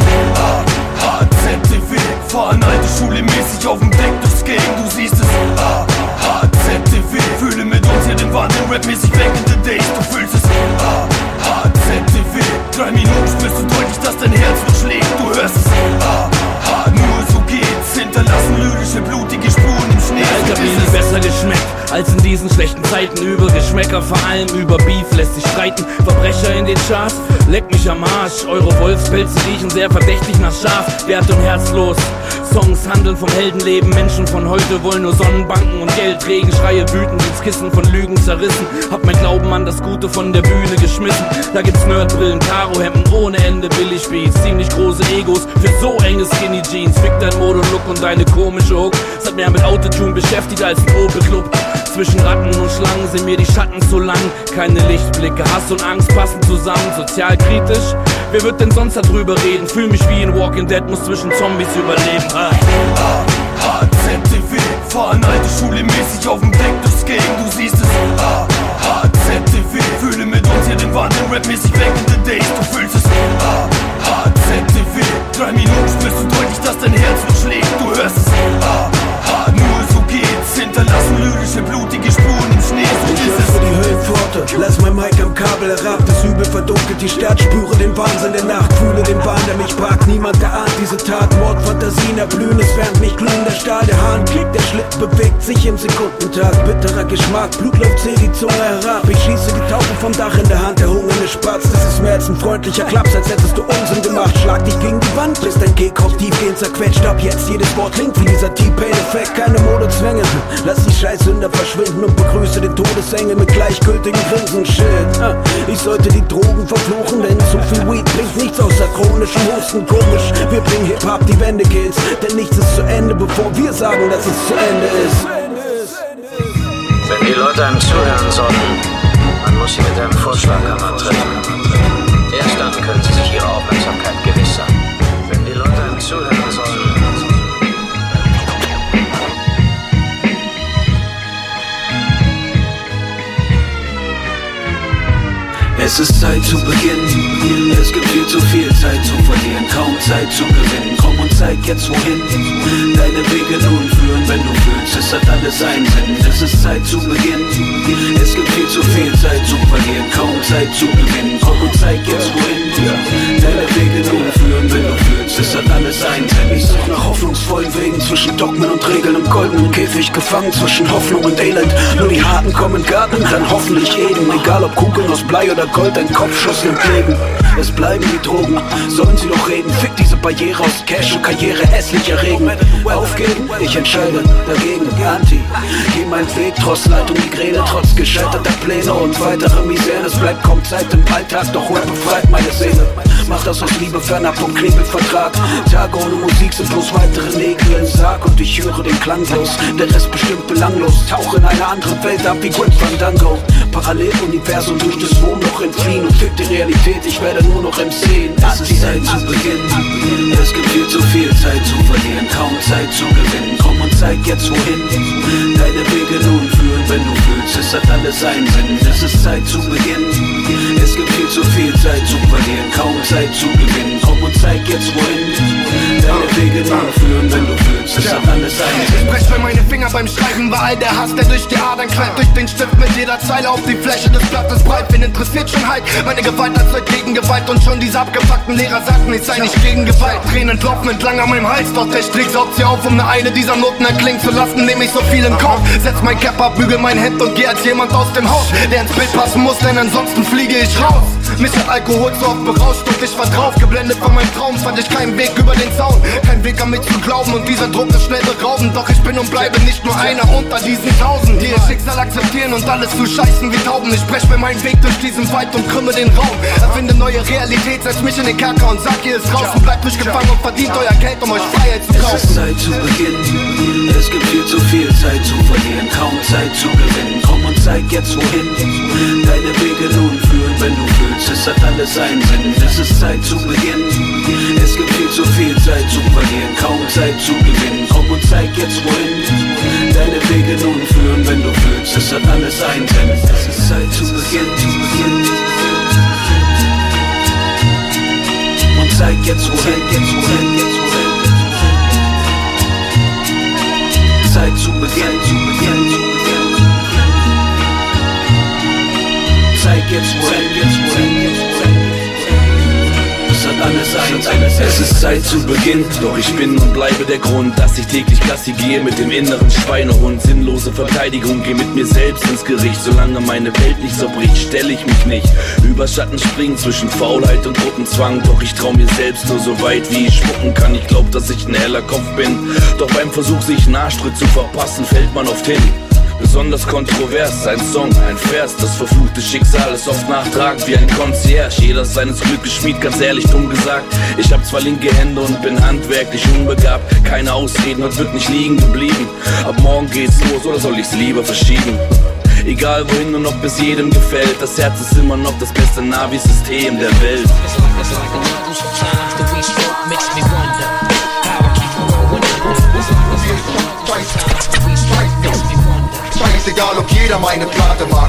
A, H, Z, T V, fahren alte Schule mäßig auf dem Deck durchs Game, du siehst es. A, H, Z, T V, fühle mit uns hier den Wahnsinn, rapmäßig back in the days, du fühlst es. A, H, Z, T V, drei Minuten spürst du deutlich, dass dein Herz noch schlägt, du hörst es. A, H, nur so geht's, hinterlassen lyrische, blutige Spuren im Schnee. Alter, wie nie besser geschmeckt als in diesen schlechten Zeiten. Über Geschmäcker, vor allem über Beef lässt sich streiten. Verbrecher in den Charts, leck mich am Arsch. Eure Wolfspelze riechen sehr verdächtig nach Schaf. Wert und herzlos, Songs handeln vom Heldenleben. Menschen von heute wollen nur Sonnenbanken und Geld. Regenschreie wütend ins Kissen, von Lügen zerrissen. Hab mein Glauben an das Gute von der Bühne geschmissen. Da gibt's Nerdbrillen, Karohemden ohne Ende, Billigbeats. Ziemlich große Egos für so enge Skinny Jeans. Fick dein Modo-Look und deine komische Hook. Es hat mehr mit Autotune beschäftigt als ein Opel-Club. Zwischen Ratten und Schlangen sind mir die Schatten zu lang. Keine Lichtblicke, Hass und Angst passen zusammen. Sozialkritisch, wer wird denn sonst darüber reden? Fühl mich wie in Walking Dead, muss zwischen Zombies überleben. A, H, Z, T V, fahren alte Schule mäßig auf dem Deck durchs Game, du siehst es. A, H, Z, T V, fühle mit uns hier den Wahnsinn, rapmäßig back in the days, du fühlst es. A, H, Z, T V, drei Minuten spürst du deutlich, dass dein Herz noch schlägt, du hörst es. A, H, nur so geht's, hinterlassen lyrische, blutige Spuren im Schnee, so ist es. Für die Höhenpforte, lass mein Mic am Kabel herab, das Übel verdunkelt die Stadt, spüre den Wahnsinn der Nacht, fühle den Bahn, der mich packt, niemand erahnt diese Tat, Mordfantasien erblühen, es wärmt mich glühen, der Stahl, der Hahn klickt, der Schlitten bewegt sich im Sekundentag, bitterer Geschmack, Blut läuft zäh die Zunge herab, ich schieße die Taufe vom Dach in der Hand, der hungernde Spatz, das ist mehr als ein freundlicher Klaps, als hättest du Unsinn gemacht, schlag dich gegen die Wand, bis dein Kehlkopf tiefgehend zerquetscht, ab jetzt jedes Wort klingt wie dieser T-Pain-Effekt, keine Modezwänge, lass die Scheißsünder verschwinden und begrüße den Todesengel mit gleichgültigen Grinsen, shit, ich sollte die Drogen verfluchen, denn zu viel Weed bringt nichts außer chronischem Husten, komisch, wir bringen Hip-Hop die Wende, Kills, denn nichts ist zu Ende, bevor wir sagen, dass es zu Ende ist. Wenn die Leute einem zuhören sollten, man muss sie mit einem Vorschlaghammer treffen. Erst dann können sie sich ihre Aufmerksamkeit gewiss sein. Wenn die Leute einem zuhören sollen. Es ist Zeit zu beginnen, es gibt viel zu viel Zeit zu verlieren, kaum Zeit zu gewinnen, komm und zeig jetzt wohin, deine Wege nun führen, wenn du fühlst, es hat alles einen Sinn, es ist Zeit zu beginnen, es gibt viel zu viel Zeit zu verlieren, kaum Zeit zu gewinnen, komm und zeig jetzt wohin, deine Wege nun führen, wenn du fühlst, es hat alles einen Sinn. Ich such nach hoffnungsvollen Wegen zwischen Dogmen und Regeln im goldenen Käfig gefangen, zwischen Hoffnung und Elend, nur die Harten kommen in Garten, dann hoffentlich Eden, egal ob Kugeln aus Blei oder Gold, ein Kopfschuss entlegen. Es bleiben die Drogen, sollen sie doch reden. Fick diese Barriere aus Cash und Karriere, hässlich erregen. Aufgeben, ich entscheide dagegen. Anti, geh meinen Weg, trotz Leid und Migräne, trotz gescheiterter Pläne und weitere Misere. Es bleibt kaum Zeit im Alltag, doch Rap befreit meine Seele. Mach das aus Liebe fernab vom Knebelvertrag. Tage ohne Musik sind bloß weitere Nägel im Sarg und ich höre den Klang los. Der Rest bestimmt belanglos, tauche in eine andere Welt ab wie Gwen Fandango. Paralleluniversum durch das Wurmloch entfliehen und fick die Realität, ich werde nur noch M C. Es ist Zeit zu beginnen, es gibt viel zu viel Zeit zu verlieren, kaum Zeit zu gewinnen, komm und zeig jetzt wohin, deine Wege nun führen, wenn du fühlst, es hat alles einen Sinn, es ist Zeit zu beginnen, es gibt viel zu viel Zeit zu verlieren, kaum Zeit zu gewinnen, komm und zeig jetzt wohin, deine Wege nun führen, wenn du fühlst. fühlst, es hat alles einen Sinn. Ich brech mir meine Finger beim Schreiben, weil all der Hass, der durch die Adern quillt, durch den Stift mit jeder Zeile auf die Fläche des Blattes breit. Wen interessiert schon halt? Meine Gewalt erzeugt Gegengewalt und schon diese abgefuckten Lehrer sagten, ich sei nicht gegen Gewalt. Tränen tropfen entlang an meinem Hals, doch der Strich saugt sie auf, um ne eine dieser Noten erklingen zu lassen. Nehm ich so viel in Kauf, setz mein Cap ab, bügel mein Hemd und geh als jemand aus dem Haus, der ins Bild passen muss, denn ansonsten fliege ich raus. Mich hat Alkohol so oft berauscht und ich war drauf. Geblendet von meinem Traum fand ich keinen Weg über den Zaun. Kein Weg an mich zu glauben und dieser Druck ist schnell beraubend. Doch ich bin und bleibe nicht nur einer unter diesen Tausend, die ihr Schicksal akzeptieren und alles zu scheißen wie Tauben. Ich brech mir meinen Weg durch diesen Wald und krümme den Raum. Erfinde neue Realität, setz mich in den Kerker und sag, ihr ist draußen. Bleibt nicht gefangen und verdient euer Geld, um euch Freiheit zu kaufen. Es ist Zeit zu beginnen, es gibt viel zu viel Zeit zu verlieren, kaum Zeit zu gewinnen. Komm und zeig jetzt wohin deine Wege nun führen, wenn du fühlst, es hat alles einen Sinn. Es ist Zeit zu beginnen, es gibt viel zu viel Zeit zu verlieren, kaum Zeit zu gewinnen. Komm und zeig jetzt wohin deine Wege nun führen, wenn du fühlst, es hat alles einen Sinn. Es ist Zeit zu beginnen und zeig jetzt wohin, jetzt wohin, jetzt wohin. Zeit zu beginnen, zu beginnen, zu beginnen. Zeig jetzt wohin, jetzt wohin, jetzt wohin. Es hat alles ein, alles. Es ist Zeit zu Beginn, doch ich bin und bleibe der Grund, dass ich täglich Gassi gehe mit dem inneren Schweinehund. Sinnlose Verteidigung, geh mit mir selbst ins Gericht. Solange meine Welt nicht zerbricht, stell ich mich nicht über Schatten springen zwischen Faulheit und Gruppenzwang. Doch ich trau mir selbst nur so weit, wie ich spucken kann. Ich glaub, dass ich ein heller Kopf bin, doch beim Versuch, sich einen Arschtritt zu verpassen, fällt man oft hin. Besonders kontrovers, ein Song, ein Vers, das verfluchte Schicksal ist oft nachtragend wie ein Concierge. Jeder seines Glückes Schmied, ganz ehrlich dumm gesagt. Ich hab zwar linke Hände und bin handwerklich unbegabt. Keine Ausreden, heute wird nicht liegen geblieben. Ab morgen geht's los, oder soll ich's lieber verschieben? Egal wohin und ob es jedem gefällt, das Herz ist immer noch das beste Navi-System der Welt. Egal ob jeder meine Platte mag.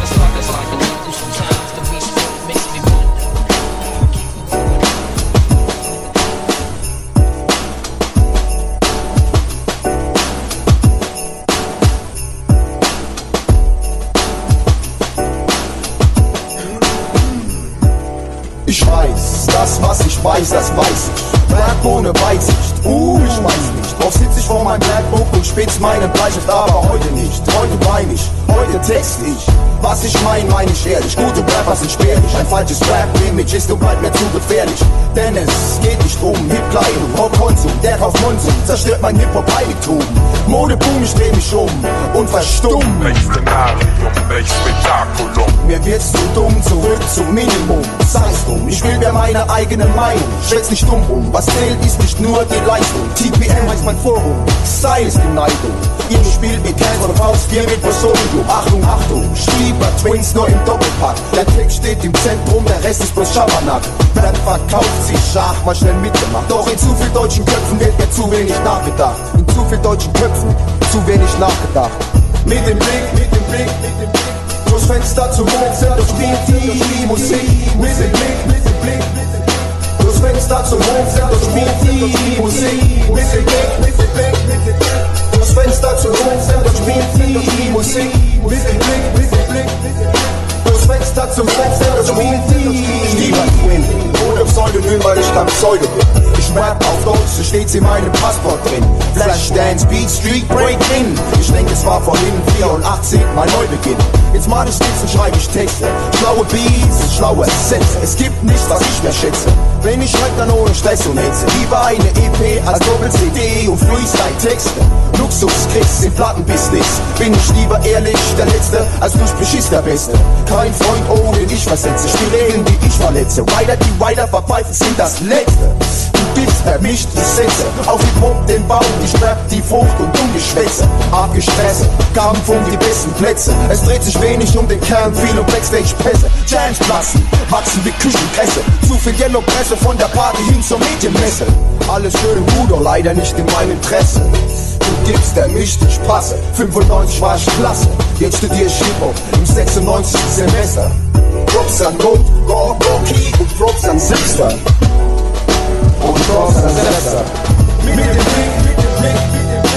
Ich weiß, das was ich weiß, das weiß ich. Rap ohne Weitsicht, uh, ich weiß nicht. Doch sitz ich vor meinem Blackbook und spitz meine Bleistift, aber heute nicht. Heute wein ich, heute text ich. Was ich mein, mein ich ehrlich. Gute Rapper sind spärlich. Ein falsches Rap-Image ist und bleibt mir zu gefährlich. Denn es geht nicht um Hip-Kleidung, Rock-Konsum, der kauft Konsum, zerstört mein Hip-Hop-Heiligtum. Modeboom, ich dreh mich um und verstumm. Welch Szenarium, welch Spektakulum. Mir wird's zu dumm, zurück zum Minimum. Sei's drum, ich will mir meine eigene Meinung. Schwätz nicht dumm um, was zählt ist nicht nur die Leistung. T P M heißt mein Forum, Style ist die Neigung. Ihr spielt mit Cans oder Faust, wir mit Posorium. Achtung, Achtung, Stieber, Twins nur im Doppelpack. Der Text steht im Zentrum, der Rest ist bloß Schabernack. Rap verkauft sich, ach, mal schnell mitgemacht. Doch in zu viel deutschen Köpfen wird mir zu wenig nachgedacht. In zu viel deutschen Köpfen zu wenig nachgedacht. Mit dem Blick, mit dem Blick, mit dem Blick durchs Fenster zum Wohnzimmer, doch spielt die Musik. Mit dem Blick, mit dem Blick, mit dem Blick durchs Fenster zum Wohnzimmer, doch spielt die Musik. Mit dem Blick, mit dem Blick, mit dem Blick durchs Fenster zum Wohnzimmer, doch spielt die Musik. Mit dem Blick, mit dem Blick, mit dem Blick durchs Fenster zum Fenster, doch spielt die Stieber Twin, ohne Pseudonym, weil ich kein Pseudo bin. Ich rap auf Deutsch, so steht's in meinem Passport drin. Flashdance, Beat, Street, Break-In. Ich denke, es war vorhin vierundachtzig, mein Neubeginn. Jetzt mal ich Skizzen, schreibe ich Texte. Schlaue Beats und schlaue Sätze. Es gibt nichts, was ich mehr schätze. Wenn ich schreib, dann ohne Stress und Hetze. Lieber eine E P als Doppel-C D und Freestyle-Texte. Luxus-Kicks im Plattenbusiness. Bin ich lieber ehrlich, der Letzte, als durch Beschiss der Beste. Kein Freund, ohne den ich versetze. Spiel Regeln, die ich verletze. Rider, die Rider verpfeifen, sind das Letzte. Du gibst vermischt die Sätze. Auf Hip-Hop den Baum, ich rap die Frucht und um die Schwätze. Abgestresst, Kampf um die besten Plätze. Es dreht sich wenig um den Kern, viel um Backstage-Pässe. Jams platzen, wachsen wie Küchenkresse. Zu viel Yellow-Presse von der Party hin zur Medienmesse. Alles schön und gut, doch leider nicht in meinem Interesse. Du gibst, der mischt, ich passe. fünfundneunzig war ich klasse, jetzt studier ich Hip-Hop im sechsundneunzigsten Semester. Props an Gold, Gorky und Props an Sixter. Und Props an Sester. Mit dem Blick, mit dem Blick, mit dem Blick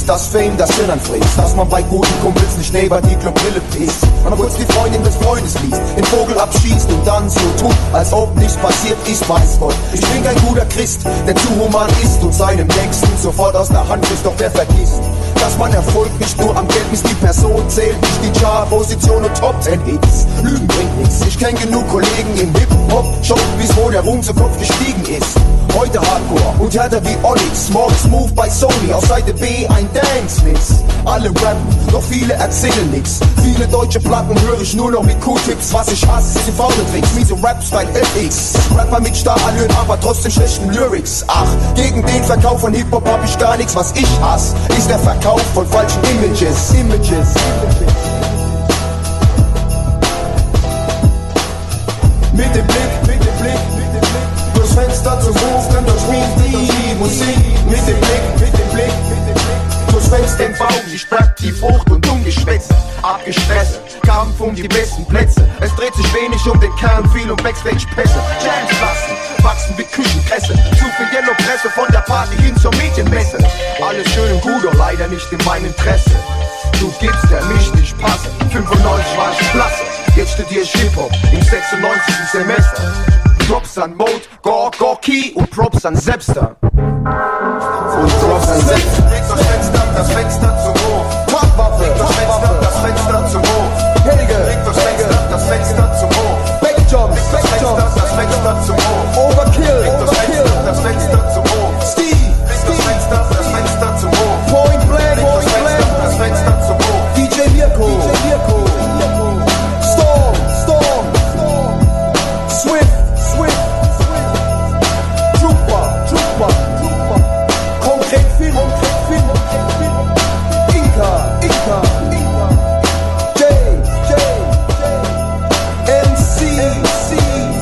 ist das Fame, das Hirn anfrisst, dass man bei guten Kumpels nicht neben die Clubbrille pisst. Man kurz die Freundin des Freundes liest, den Vogel abschießt und dann so tut, als ob nichts passiert ist, weiß Gott. Ich bin kein guter Christ, der zu human ist und seinem Nächsten sofort aus der Hand frisst, doch wer vergisst, dass man Erfolg nicht nur am Geld misst, die Person zählt nicht die Chart-Position und Top-Ten-Hits. Lügen bringt nichts, ich kenn genug Kollegen im Hip-Hop-Show, bis wo der Ruhm zu Kopf gestiegen ist. Heute Hardcore und härter wie Onyx, morgens Move bei Sony, auf Seite B ein Dance-Mix. Alle rappen, doch viele erzählen nix. Viele deutsche Platten höre ich nur noch mit Q-Tips. Was ich hasse, sind faule Tricks, wie so Rap-Style L X. Rapper mit Starallüren, aber trotzdem schlechten Lyrics. Ach, gegen den Verkauf von Hip-Hop hab ich gar nichts. Was ich hasse, ist der Verkauf von falschen Images. Images, Images. Mit dem Blick, mit dem Blick, mit dem Blick durchs Fenster zum Hof, dann durchspielt die Musik. Mit dem Blick, mit dem Blick, mit dem Blick durchs Fenster im Baum, die Spratt tief hoch und ungeschwätzt. Abgestresst, Kampf um die besten Plätze. Es dreht sich wenig um den Kern, viel um Backstage-Pässe. Jams lassen, wachsen wie Küchenkresse. Zu viel Yellow-Presse von der Party hin zur Mädchenmesse. Alles schön und gut, doch leider nicht in meinem Interesse. Du gibst, der mich nicht passe. fünfundneunzig war ich klasse. Jetzt studier ich Hip-Hop im sechsundneunzigsten Semester. Props an Mode, Gorky und Props an Sepster. Und Props an Sepster. Leg das Fenster, das Fenster zum Hof. Tatwaffe, leg das Fenster, das Fenster zum Hof. Helge, leg das Fenster, das Fenster zum Hof. Backjump, leg das Fenster, das Fenster zum Hof. Overkill, leg das Fenster, das Fenster zum Hof. Steve, leg das Fenster, das Fenster zum Hof. Point Blank, leg das Fenster, das Fenster zum Hof. D J Mirko, D J Mirko. Storm, Storm, Swift, Swift, Trooper, Trooper, Trooper, konkret Film, konkret Film, Inka, Inka, J, J, M C, C,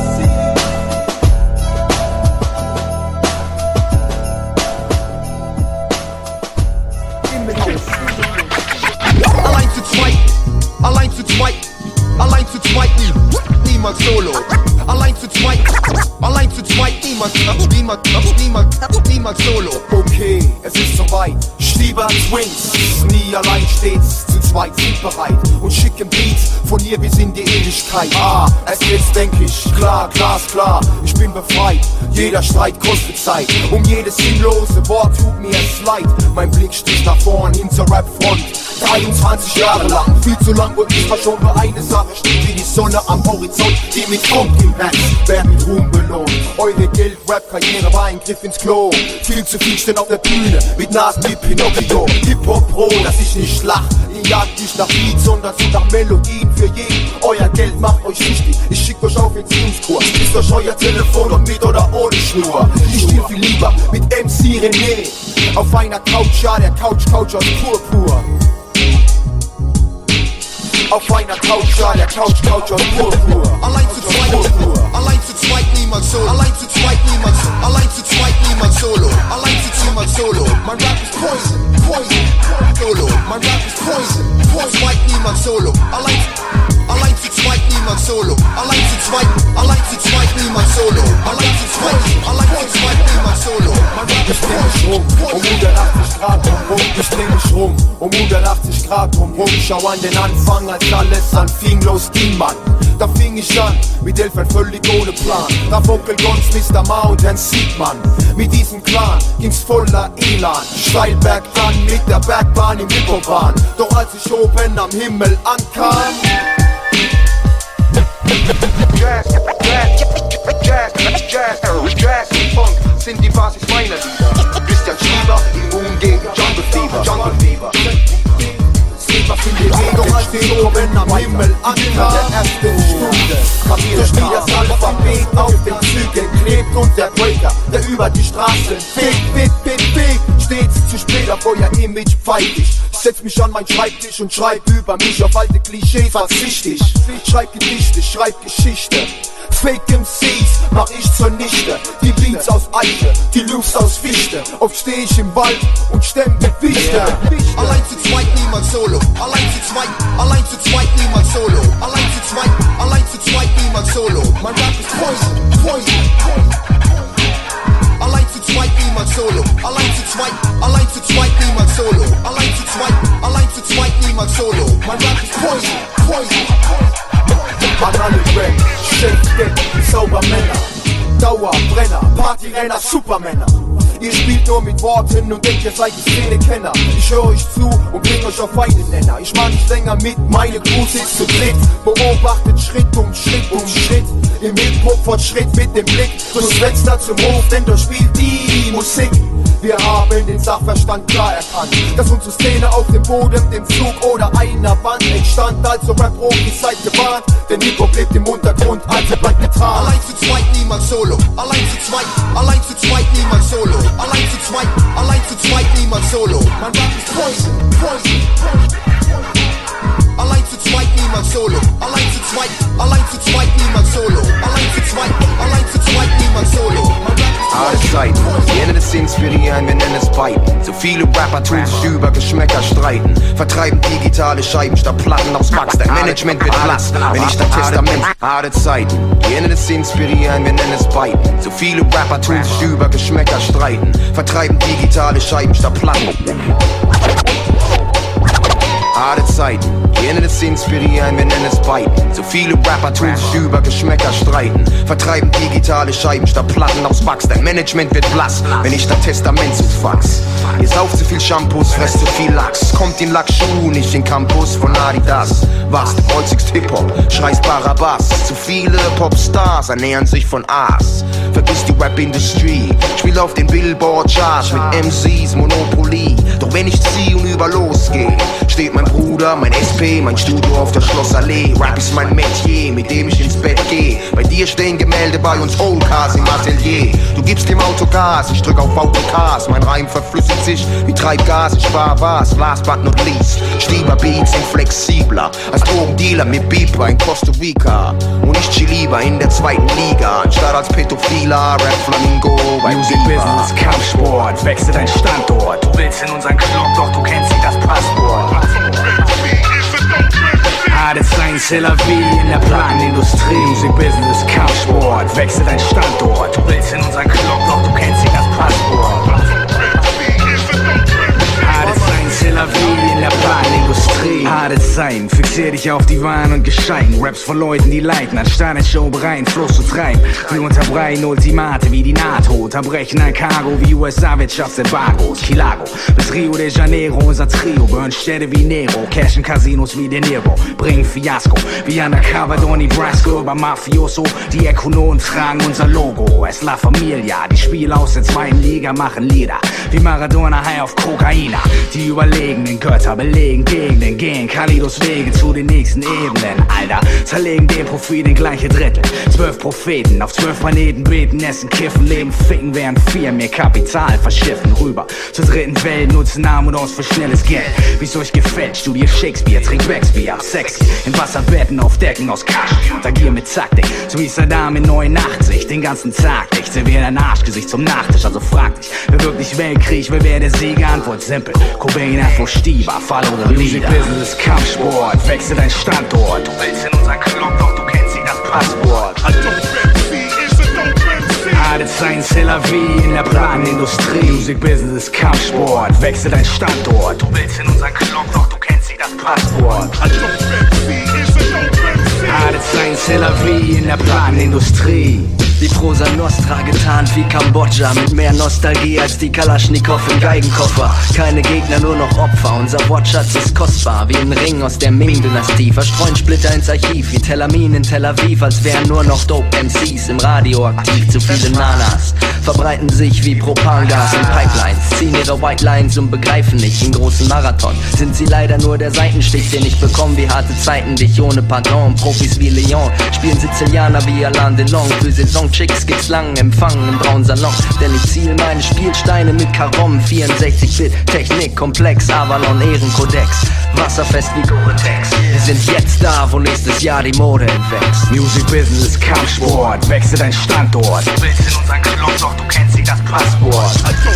Allein zu zweit, allein zu zweit, allein zu zweit, nie, niemand solo. Allein zu zweit, allein zu zweit, niemand, niemand, niemand, niemand solo. Okay, es ist soweit. Stieber Twins, nie allein stets, zu zweit sind bereit und schicken Beats von hier bis in die Ewigkeit. Ah, es jetzt denk ich, klar, glasklar, ich bin befreit. Jeder Streit kostet Zeit, um jedes sinnlose Wort tut mir es leid. Mein Blick sticht nach vorn hin zur Rap-Front. dreiundzwanzig Jahre lang, viel zu lang und ich war schon bei eine Sache steht wie die Sonne am Horizont, die mit kommt im Herz, wer mit Ruhm belohnt. Eure Geld-Rap-Karriere war ein Griff ins Klo. Viel zu viel stehen auf der Bühne mit Nasen wie Pinocchio. Hip-Hop-Pro, dass ich nicht lach, ihr jagt nicht nach Lied, sondern sucht nach Melodien für jeden. Euer Geld macht euch süchtig, ich schick euch auf Entziehungskurs. Ist euch euer Telefon und mit oder ohne Schnur. Ich spiel viel lieber mit M C René auf einer Couch, ja der Couch-Couch aus Purpur. Auf einer Couch, ja der Couch-Couch aus Purpur. Allein zu zweit, allein zu zweit, niemand solo. Allein zu zweit, niemand solo. Allein zu zweit, niemand solo. Allein zu zweit, solo. Mein Rap ist Poison, Poison, Solo. Mein Rap ist Poison, Poison. Zweit, niemand solo. Allein, allein zu zweit, niemand solo. Allein zu zweit, allein zu zweit, niemand solo. Allein zu zweit, allein zu zweit, niemand solo. Mein Rap ist Poison, um hundertachtzig Grad rum, ich dreh mich rum, um hundertachtzig Grad rum, rum. Schau an den Anfang, als alles anfing, los ging man. Da fing ich an, mit Elfern völlig ohne Plan. Da Vocal Guns, Mister Mountain sieht man. Mit diesem Clan ging's voller Elan. Steil bergan mit der Bergbahn im Hippopan. Doch als ich oben am Himmel ankam, Jazz, Jazz, Jazz, Jazz, Jazz und Funk sind die Basis meiner Lieder. Christian Schieber, Immun gegen Jungle Fever, Jungle Fever. doch als ich oben am Himmel ankam, der ersten Stunde kam durch wie das Alphabet auf den Zügen klebt und der Breaker, der über die Straßen fegt, bit, bit, bit, stets zu spät auf euer Image pfeif ich. Setz mich an mein Schreibtisch und schreib über mich auf alte Klischees verzicht ich. Schreib Gedichte, schreib Geschichte. Fake M Cs mach ich zur Nichte. Die Beats aus Eiche, die Loops aus Fichte. Oft steh ich im Wald und stemm Gewichte. Yeah. Allein zu zweit niemand solo. Allein zu zweit, allein zu zweit niemand solo. Allein zu zweit, allein zu zweit niemand solo. Mein Rap ist Poison, Poison. Allein zu zweit niemand solo. Allein zu zweit, allein zu zweit niemand solo. Allein Poison, Poison. An alle Rap, Chef, Zaubermänner, Dauerbrenner, Partyrenner, Supermänner. Ihr spielt nur mit Worten und denkt, ihr seid die Szene-Kenner. Ich höre euch zu und bring euch auf Feinde-Nenner. Ich mach nicht länger mit, meine Crew sitzt zu dritt. Beobachtet Schritt um Schritt um Schritt. Im Hip-Hop Fortschritt mit dem Blick durchs Fenster zum Hof, denn dort spielt die Musik. Wir haben den Sachverstand klar erkannt, dass unsere Szene auf dem Boden, dem Flug oder einer Wand entstand. Also Rap-Profis seid gewarnt, denn Hip-Hop lebt im Untergrund, also bleibt getan. Allein zu zweit niemals solo, allein zu zweit, allein zu zweit niemals solo, allein zu zweit, allein zu zweit niemals solo. Mein Rap ist Poison, Poison. Allein zu zweit niemals solo, allein zu zweit, allein zu zweit niemals solo, allein zu zweit, allein zu zweit niemals solo. Alle Zeiten, die Ende des inspirieren, wir nennen es Biden. So viele Rapper tun sich über Geschmäcker streiten, vertreiben digitale Scheiben statt Platten aus Wachs. Dein Management wird blass, wenn ich das Testament. Harte Zeiten, die Ende des inspirieren, wir nennen es Biden. So viele Rapper tun sich über Geschmäcker streiten, vertreiben digitale Scheiben statt Platten. Harte Zeiten, die Ende des inspirieren, wir nennen es Biden. So viele Rapper tun sich über Geschmäcker streiten, vertreiben digitale Scheiben statt Platten aus Wachs. Dein Management wird blass, wenn ich das Testament zu fax. Ihr sauft zu viel Shampoos, fresst zu viel Lachs, kommt in Lackschuh, nicht in Campus von Adidas. Was, du holzigst Hip-Hop, schreist Barabbas. Zu viele Popstars ernähren sich von Aas. Vergiss die Rap-Industrie, spiel auf den Billboard-Charts mit M Cs, Monopoly. Doch wenn ich zieh und über losgeh, steht mein Bruder, mein S P, mein Studio auf der Schlossallee. Rap ist mein Metier, mit dem ich ins Bett geh. Bei dir stehen Gemälde, bei uns Oldcars im Atelier. Du gibst dem Auto Gas, ich drück auf Autocars. Mein Reim verflüssigt sich wie Treibgas, ich war was, last but not least. Stieber Beats sind flexibler als Drogendealer mit Beeper in Costa Rica. Und ich chill lieber in der zweiten Liga, anstatt als Pädophiler, Rap Flamingo bei Music Business, Kampfsport, wechsel dein Standort. Du willst in unseren Club, doch du kennst nicht das Passwort. Harte Zeiten, c'est la vie in der Plattenindustrie. Music Business, Kampfsport, wechsel dein Standort. Du willst in unseren Club, doch du kennst nicht das Passwort. Harte Zeiten, c'est la vie in der Plattenindustrie. Harte Zeiten, fixier dich auf die Waren und Gescheiten. Raps von Leuten, die leiten, anstatt eine Show bereiten, Fluss zu treiben. Wir unterbreiten Ultimate wie die NATO, unterbrechen ein Cargo wie U S A-Wirtschaftsembargos. Chilago bis Rio de Janeiro, unser Trio, burn Städte wie Nero, cashen Casinos wie De Niro, bringen Fiasko wie Undercover Donnie Brasco über Mafioso. Die Ökonomen tragen unser Logo, es La Familia, die Spieler aus der zweiten Liga machen Lieder wie Maradona high auf Kokaina. Die überlegenen Götter belegen Gegenden, gehen Kalidos Wege zu den nächsten Ebenen. Alter, zerlegen den Profit in gleiche Drittel. Zwölf Propheten auf zwölf Planeten beten, essen, kiffen, leben, ficken, während vier mehr Kapital verschiffen. Rüber zur dritten Welt, nutzen Armut aus für schnelles Geld. Wie's euch gefällt, studiert Shakespeare, trinkt Becksbier, sexy, in Wasserbetten auf Decken aus Kaschmir und agier mit Taktik, so wie Saddam in neunundachtzig, den ganzen Tag nicht, serviert ein Arschgesicht zum Nachtisch, also frag dich, wer wirklich Weltkrieg, wer wäre der Sieger? Antwort simpel, Cobain, Afro, Stieber, follow the leader. Music Business, Kampfsport, wechsel dein Standort, du willst in unseren Club, doch du kennst nicht das Passwort. Harte Zeiten, c'est la vie in der Plattenindustrie. Music Business, Kampfsport, wechsel dein Standort, du willst in unseren Club, doch du kennst nicht das Passwort. Harte Zeiten, c'est la vie in der Plattenindustrie. Die Prosa Nostra getarnt wie Kambodscha, mit mehr Nostalgie als die Kalaschnikow im Geigenkoffer. Keine Gegner, nur noch Opfer, unser Wortschatz ist kostbar, wie ein Ring aus der Ming-Dynastie. Verstreuen Splitter ins Archiv, wie Telamin in Tel Aviv, als wären nur noch Dope M Cs im Radio aktiv. Zu viele Nanas verbreiten sich wie Propangas in Pipelines, ziehen ihre White Lines und begreifen nicht, im großen Marathon sind sie leider nur der Seitenstich, den ich bekomme wie harte Zeiten, dich ohne Pardon. Profis wie Leon spielen Sizilianer wie Alain Delon, für Saison Chicks gibt's langen Empfang im braunen Salon, denn ich ziel meine Spielsteine mit Karom. Vierundsechzig Bit, Technik, komplex, Avalon, Ehrenkodex, wasserfest wie Gore-Tex. Wir sind jetzt da, wo nächstes Jahr die Mode entwächst. Music Business, Kampfsport, wechsel dein Standort. Du willst in unseren Club, doch du kennst nicht das Passwort.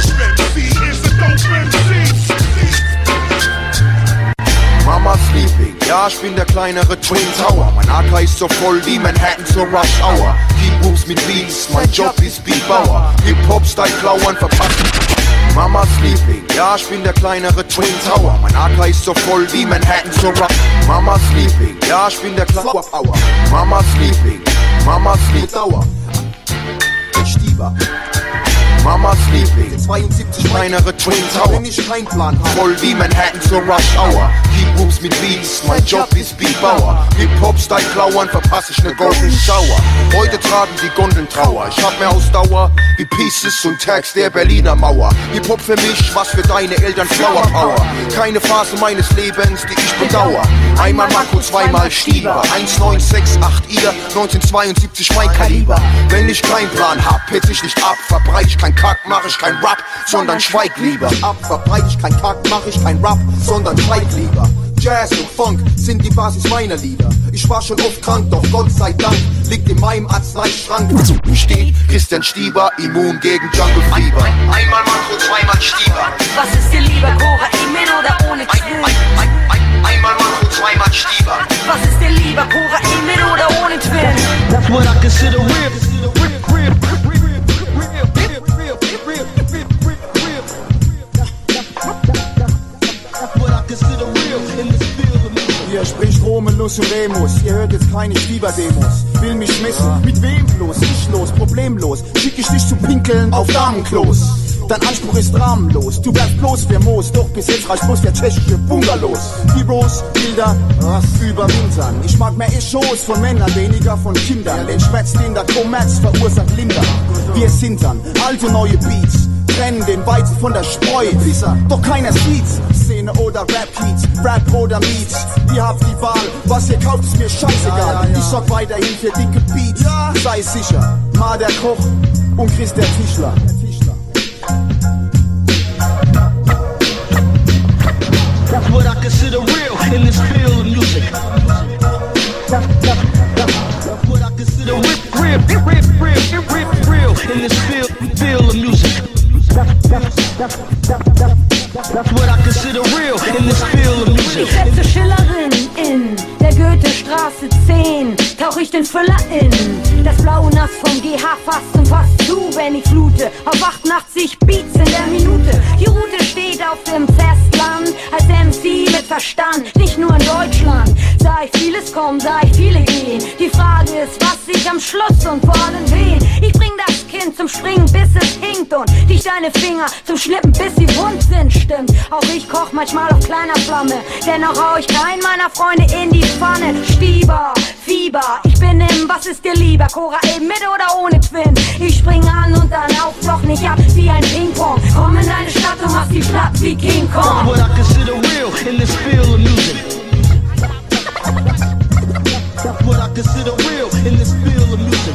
Mama sleeping, ja, ich bin der kleinere Twin Tower. Mein A K ist so voll wie Manhattan zur Rush Hour. Keep Rooms mit Beats, mein Job ist Beatbauer. Hip-Hop-Style klauern, verpassen. Mama sleeping, ja, ich bin der kleinere Twin Tower. Mein A K ist so voll wie Manhattan so rough. Mama sleeping, ja, ich bin der Flower Power. Mama sleeping, Mama sleep Dauer. Stieber. Mama sleeping, zweiundsiebzig kleinere Twin Tower. Wenn ich keinen Plan hab, voll wie Manhattan zur Rush Hour. Keep Moves mit Beats, mein Job ist Beatbauer. Hip-Hop-Style klauern, verpasse ich ne Golden Shower. Heute tragen die Gondeln Trauer. Ich hab mehr Ausdauer wie Pieces und Tags der Berliner Mauer. Hip-Hop für mich, was für deine Eltern Flower Power. Keine Phase meines Lebens, die ich bedauer. Einmal Marco, zweimal Stieber. eins neun sechs acht ihr, neunzehnhundertzweiundsiebzig mein Kaliber. Wenn ich keinen Plan hab, pitch ich nicht ab, verbreite ich kein Kack, mach ich kein Rap, sondern schweig lieber. Ab, verbreite ich kein Kack, mach ich kein Rap, sondern schweig lieber. Jazz und Funk sind die Basis meiner Lieder. Ich war schon oft krank, doch Gott sei Dank liegt in meinem Arzneischrank. Steht Christian Stieber, immun gegen Jungle Fieber. Einmal Makro, zweimal Stieber. Was ist dir lieber, Kokain mit oder ohne Twin? Ein, ein, ein, einmal Makro, zweimal Stieber. Was ist dir lieber, Kokain mit oder ohne Twin? That's what I consider real. Hier spricht Romulus und Remus, ihr hört jetzt keine Stieberdemos. Will mich messen, mit wem bloß? Ich los, problemlos. Schick ich dich zum Pinkeln auf Damenklos. Dein Anspruch ist rahmenlos, du bleibst bloß für Moos. Doch bis jetzt reicht bloß der tschechische Bungalows. Heroes, Bilder, was überwintern. Ich mag mehr Echos von Männern, weniger von Kindern. Den Schmerz, den der Kommerz verursacht, lindern. Wir sind dann alte neue Beats, trennen den Weizen von der Spreu. Doch keiner sieht's. Szene oder Rap-Heats, Rap oder Meats. Ihr habt die Wahl, was ihr kauft, ist mir scheißegal. Ja, ja, ja. Ich sorg weiterhin für dicke Beats. Ja. Sei sicher, Ma der Koch und Chris der Tischler. That's what I consider real in this field of music. That's, that's, that's, that's what I consider real, real, real, real, real, real in this field, field of music. That's, that's, that's, that's, that's, that's what I consider real in this field of music. Ich setze Schillerin in der Goethestraße zehn, tauch ich den Füller in. Das blaue Nass vom G H fast und fast zu, wenn ich flute. Auf achtundachtzig Beats in der Minute. Die Route steht auf dem Festland, als M C mit Verstand. Nicht nur in Deutschland, sah ich vieles kommen, sah ich viele gehen. Die Frage ist, was sich am Schluss und vor allem wen. Ich bring das Kind zum Springen, bis es hinkt und dich deine Finger zum Schnippen, bis sie wund sind. Stimmt, auch ich koch manchmal auf kleiner Flamme. Dennoch hau ich keinen meiner Freunde in die Pfanne. Stieber, Fieber, ich bin im, was ist dir lieber? Cora eben mit oder ohne Twin? Ich spring an und dann auf, doch nicht ab wie ein Ping-Pong. Komm in deine Stadt und mach die platt wie King Kong. That's what I consider real in this field of music. That's what I consider real in this field of music.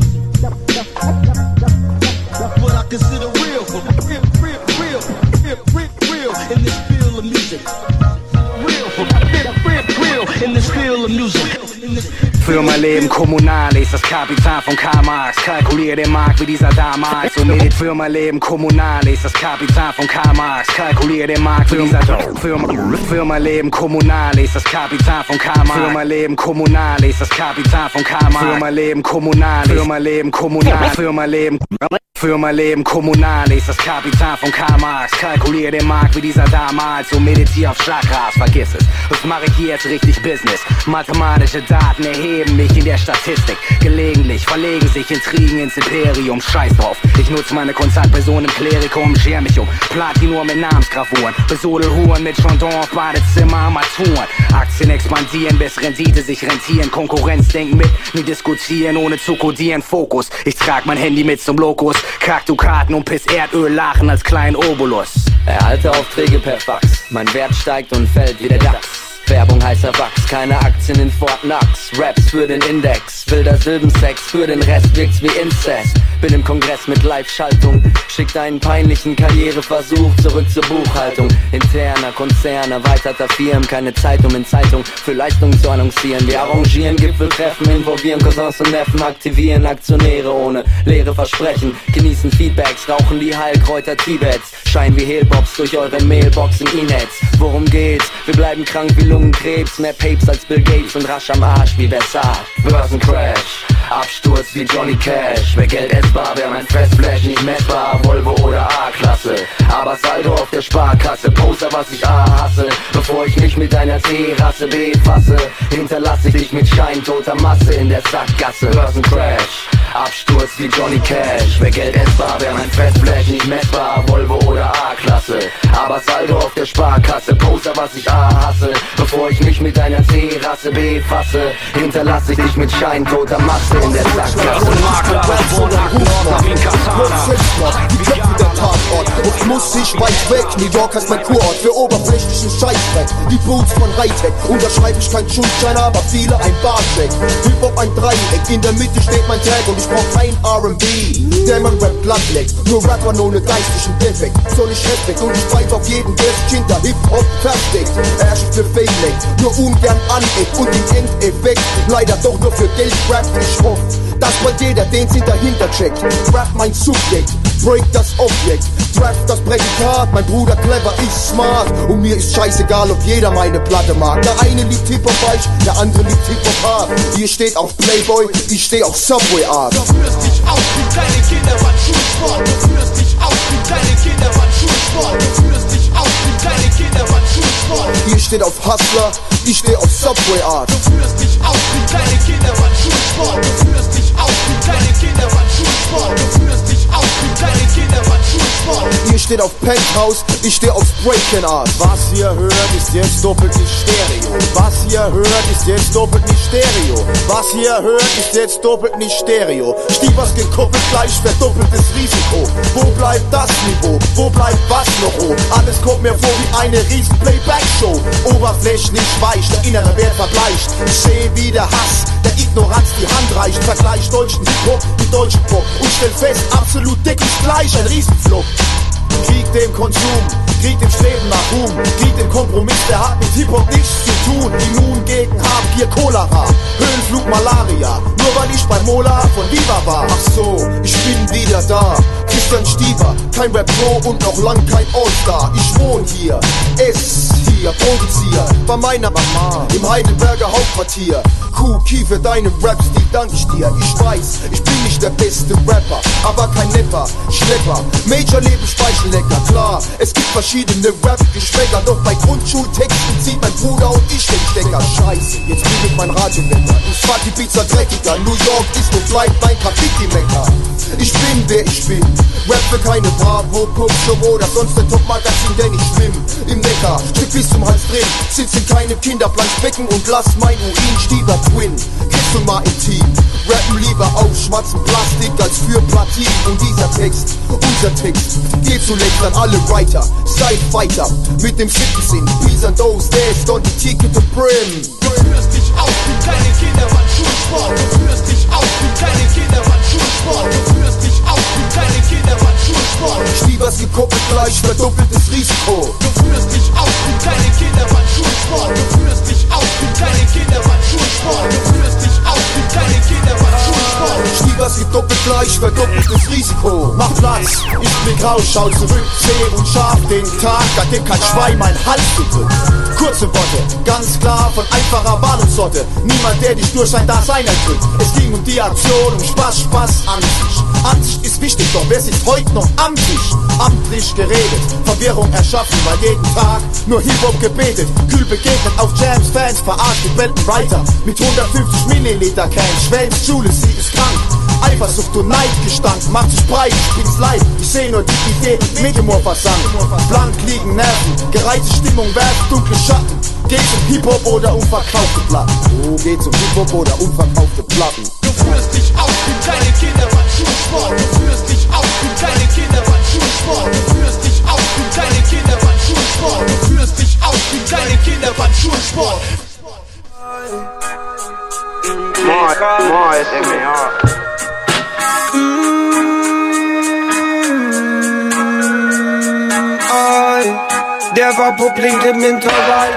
That's what I consider real, real, real, real, real, real, real in this field of music. Real, real, real, real in this field of music. Für mein Leben kommunal ist das Kapital von Karl Marx. Kalkulier den Markt wie dieser damals. Somit für mein Leben kommunal ist das Kapital von Karl Marx. Kalkulier den Markt wie dieser für, für mein Leben kommunal ist das Kapital von Karl Marx. Für mein Leben kommunal ist das Kapital von Karl Marx. Für mein Leben kommunal. Für mein Leben kommunal. Für mein Leben. Für mein Leben kommunal ist das Kapital von Karl Marx. Kalkulier den Markt wie dieser damals und meditier auf Chakras, vergiss es. Was mache ich hier jetzt richtig Business? Mathematische Daten erheben mich in der Statistik. Gelegentlich verlegen sich Intrigen ins Imperium. Scheiß drauf, ich nutze meine Kontaktperson im Klerikum. Scher mich um Platinum mit Namensgravuren. Besodelhuren mit Chandon auf Badezimmer, Armaturen. Aktien expandieren, bis Rendite sich rentieren. Konkurrenz denken mit, nie diskutieren, ohne zu kodieren. Fokus, ich trag mein Handy mit zum Lokus. Kack Dukaten und piss Erdöl lachen als kleinen Obolus. Erhalte Aufträge per Fax, mein Wert steigt und fällt wie der DAX. Werbung heißer Wachs, keine Aktien in Fort Knox. Raps für den Index, wilder Silbensex, für den Rest wirkt's wie Inzest. Bin im Kongress mit Live-Schaltung, schick deinen peinlichen Karriereversuch zurück zur Buchhaltung. Interner Konzern, erweiterter Firmen, keine Zeit um in Zeitung für Leistungen zu annoncieren. Wir arrangieren Gipfeltreffen, involvieren Cousins und Neffen, aktivieren Aktionäre ohne leere Versprechen. Genießen Feedbacks, rauchen die Heilkräuter Tibets, scheinen wie Hehlbops durch eure Mailbox und E-Nets. Worum geht's? Wir bleiben krank wie Lungenkrebs, mehr Papes als Bill Gates und rasch am Arsch wie Versace. Börsencrash, Absturz wie Johnny Cash. Wer Geld essbar, wär mein Fressflash nicht messbar. Volvo oder A-Klasse, aber Saldo auf der Sparkasse. Poster, was ich A hasse, bevor ich mich mit einer Terrasse befasse. Hinterlasse ich dich mit scheintoter Masse in der Sackgasse. Börsencrash, Absturz wie Johnny Cash. Wer Geld essbar, wär mein Festblech nicht messbar. Volvo oder A-Klasse, aber Saldo auf der Sparkasse. Poster, was ich A hasse, bevor ich mich mit einer Terrasse befasse. Hinterlasse ich dich mit scheintoter Masse in der Sackgasse. Die Köpfe der Tatort und ich muss sich weit weg. New York ist mein Kurort für oberflächlichen Scheißdreck. Die Boots von Hightech, unterschreibe ich keinen Schuldschein, aber viele ein Barcheck. Hip-Hop ein Dreieck, in der Mitte steht mein Tag und ich brauch kein R and B, der mein Rap glatt leckt. Nur Rapper ohne geistlichen Defekt, soll ich Respekt und ich pfeif auf jeden, der sich hinter Hip-Hop versteckt. Herrscht für Fame leckt, nur ungern aneckt und im Endeffekt leider doch nur für Geld rappt. Ich hoffe, dass bald jeder den sich dahinter checkt. Rap mein Subjekt, Break das Objekt, Draft das Prädikat. Mein Bruder clever, ich smart und mir ist scheißegal, ob jeder meine Platte mag. Der eine liebt Hip-Hop falsch, der andere liebt Hip-Hop hart. Ihr steht auf Playboy, ich steh auf Subway Art. Du führst dich auf wie kleine Kinder beim Schulsport. Du führst dich auf wie kleine Kinder beim Schulsport. Du führst dich auf wie kleine Kinder beim Schulsport. Ihr steht auf Hustler, ich steh auf Subway Art. Du führst dich auf wie kleine Kinder beim Schulsport. Du führst dich auf wie kleine Kinder beim Schulsport. Du führst dich auf wie kleine Kinder beim Schulsport. Ihr steht auf Penthouse, ich steh auf Breaking Art. Was ihr hört, ist jetzt doppelt nicht Stereo. Was ihr hört, ist jetzt doppelt nicht Stereo. Was ihr hört, ist jetzt doppelt nicht Stereo. Stiebers gekoppelt, gleich verdoppeltes Risiko. Wo bleibt das Niveau? Wo bleibt was noch hoch? Alles kommt mir vor wie eine riesen Playback-Show. Oberflächlich weich, der innere Wert verbleicht. Ich seh wie der Hass, der Ignoranz die Hand reicht. Vergleich deutschen Hip-Hop mit deutschen Pop und stell fest, absolut dick ist gleich ein Riesenflop. Krieg dem Konsum, Krieg dem Streben nach Ruhm, Krieg dem Kompromiss, der hat mit Hip-Hop nichts zu tun. Immun gegen Habgier, Cholera, Höhenflug, Malaria, nur weil ich beim Mola von Viva war. Ach so, ich bin wieder da, Christian Stieber, kein Rap-Pro und noch lang kein All-Star. Ich wohn hier, ess hier, produzier bei meiner Mama im Heidelberger Hauptquartier. Cookie für deine Raps, die dank ich dir. Ich weiß, ich bin nicht der beste Rapper, aber kein Nepper, Schlepper, Major Leben Speichellecker. Klar, es gibt verschiedene Rap-Geschmäcker, doch bei Grundschultexten zieht mein Bruder und ich den Stecker. Scheiße, jetzt bin ich mein Radiowetter. Ich fahr die Pizza dreckiger, New York ist und bleibt mein Graffiti-Mecker. Ich bin, wer ich bin, Rap für keine Bravo, Push oder sonst ein Top-Magazin, denn ich schwimm im Neckar, Stück bis zum Hals drin, sitz in keinem Kinderplanschbecken und lass mein Urin Stieber Twin. Kriegst du mal intim, rappen lieber auf schwarzen Plastik als für Platin. Und dieser Text, unser Text, geht zuletzt an alle Writer, seid weiter mit dem Sinn, Peace and those days, don't the ticket to brim. Du führst dich auf wie kleine Kinder beim Schulsport. Du führst dich auf wie kleine Kinder beim Schulsport. Du führst dich auf wie kleine Kinder beim Schulsport. Stiebers gekoppelt gleich verdoppeltes Risiko. Du führst dich auf wie kleine Kinder beim Schulsport. Du führst dich auf wie kleine Kinder beim Schulsport. Du führst dich auf wie kleine Kinder beim Schulsport. Stiebers gedoppelt gleich verdoppeltes Risiko. Mach Platz, ich blick raus, schau zurück, seh und scharf den Tag, an dem kein Schwein mein Hals gedrückt. Kurze Worte, ganz klar von einfacher Warnungssorte. Niemand, der dich durch sein Dasein erdrückt. Es ging um die Aktion, um Spaß, Spaß, Ansicht. Ansicht ist wichtig, doch wer sitzt heute noch am Tisch? Amtlich geredet, Verwirrung erschaffen, weil jeden Tag nur Hip-Hop gebetet. Kühl begegnet auf Jams, Fans, verarscht mit Weltenreiter. Mit hundertfünfzig Milliliter Cans, Schwells Schule, sie ist krank. Eifersucht und Neidgestank macht sich breit, ich bin's leid. Ich seh nur die Idee mit Humor versank. Blank liegen Nerven, gereizte Stimmung werfen dunkle Schatten. Geht's um Hip-Hop oder um verkaufte Platten? Oh, geht's um Hip-Hop oder unverkaufte Platten? Du führst dich auf wie kleine Kinder beim Schulsport. Du führst dich auf wie kleine Kinder beim Schulsport. Du führst dich auf wie kleine Kinder beim Schulsport. Du führst dich auf wie kleine Kinder beim Schulsport. More, more S M R. Der war Publik im Intervall.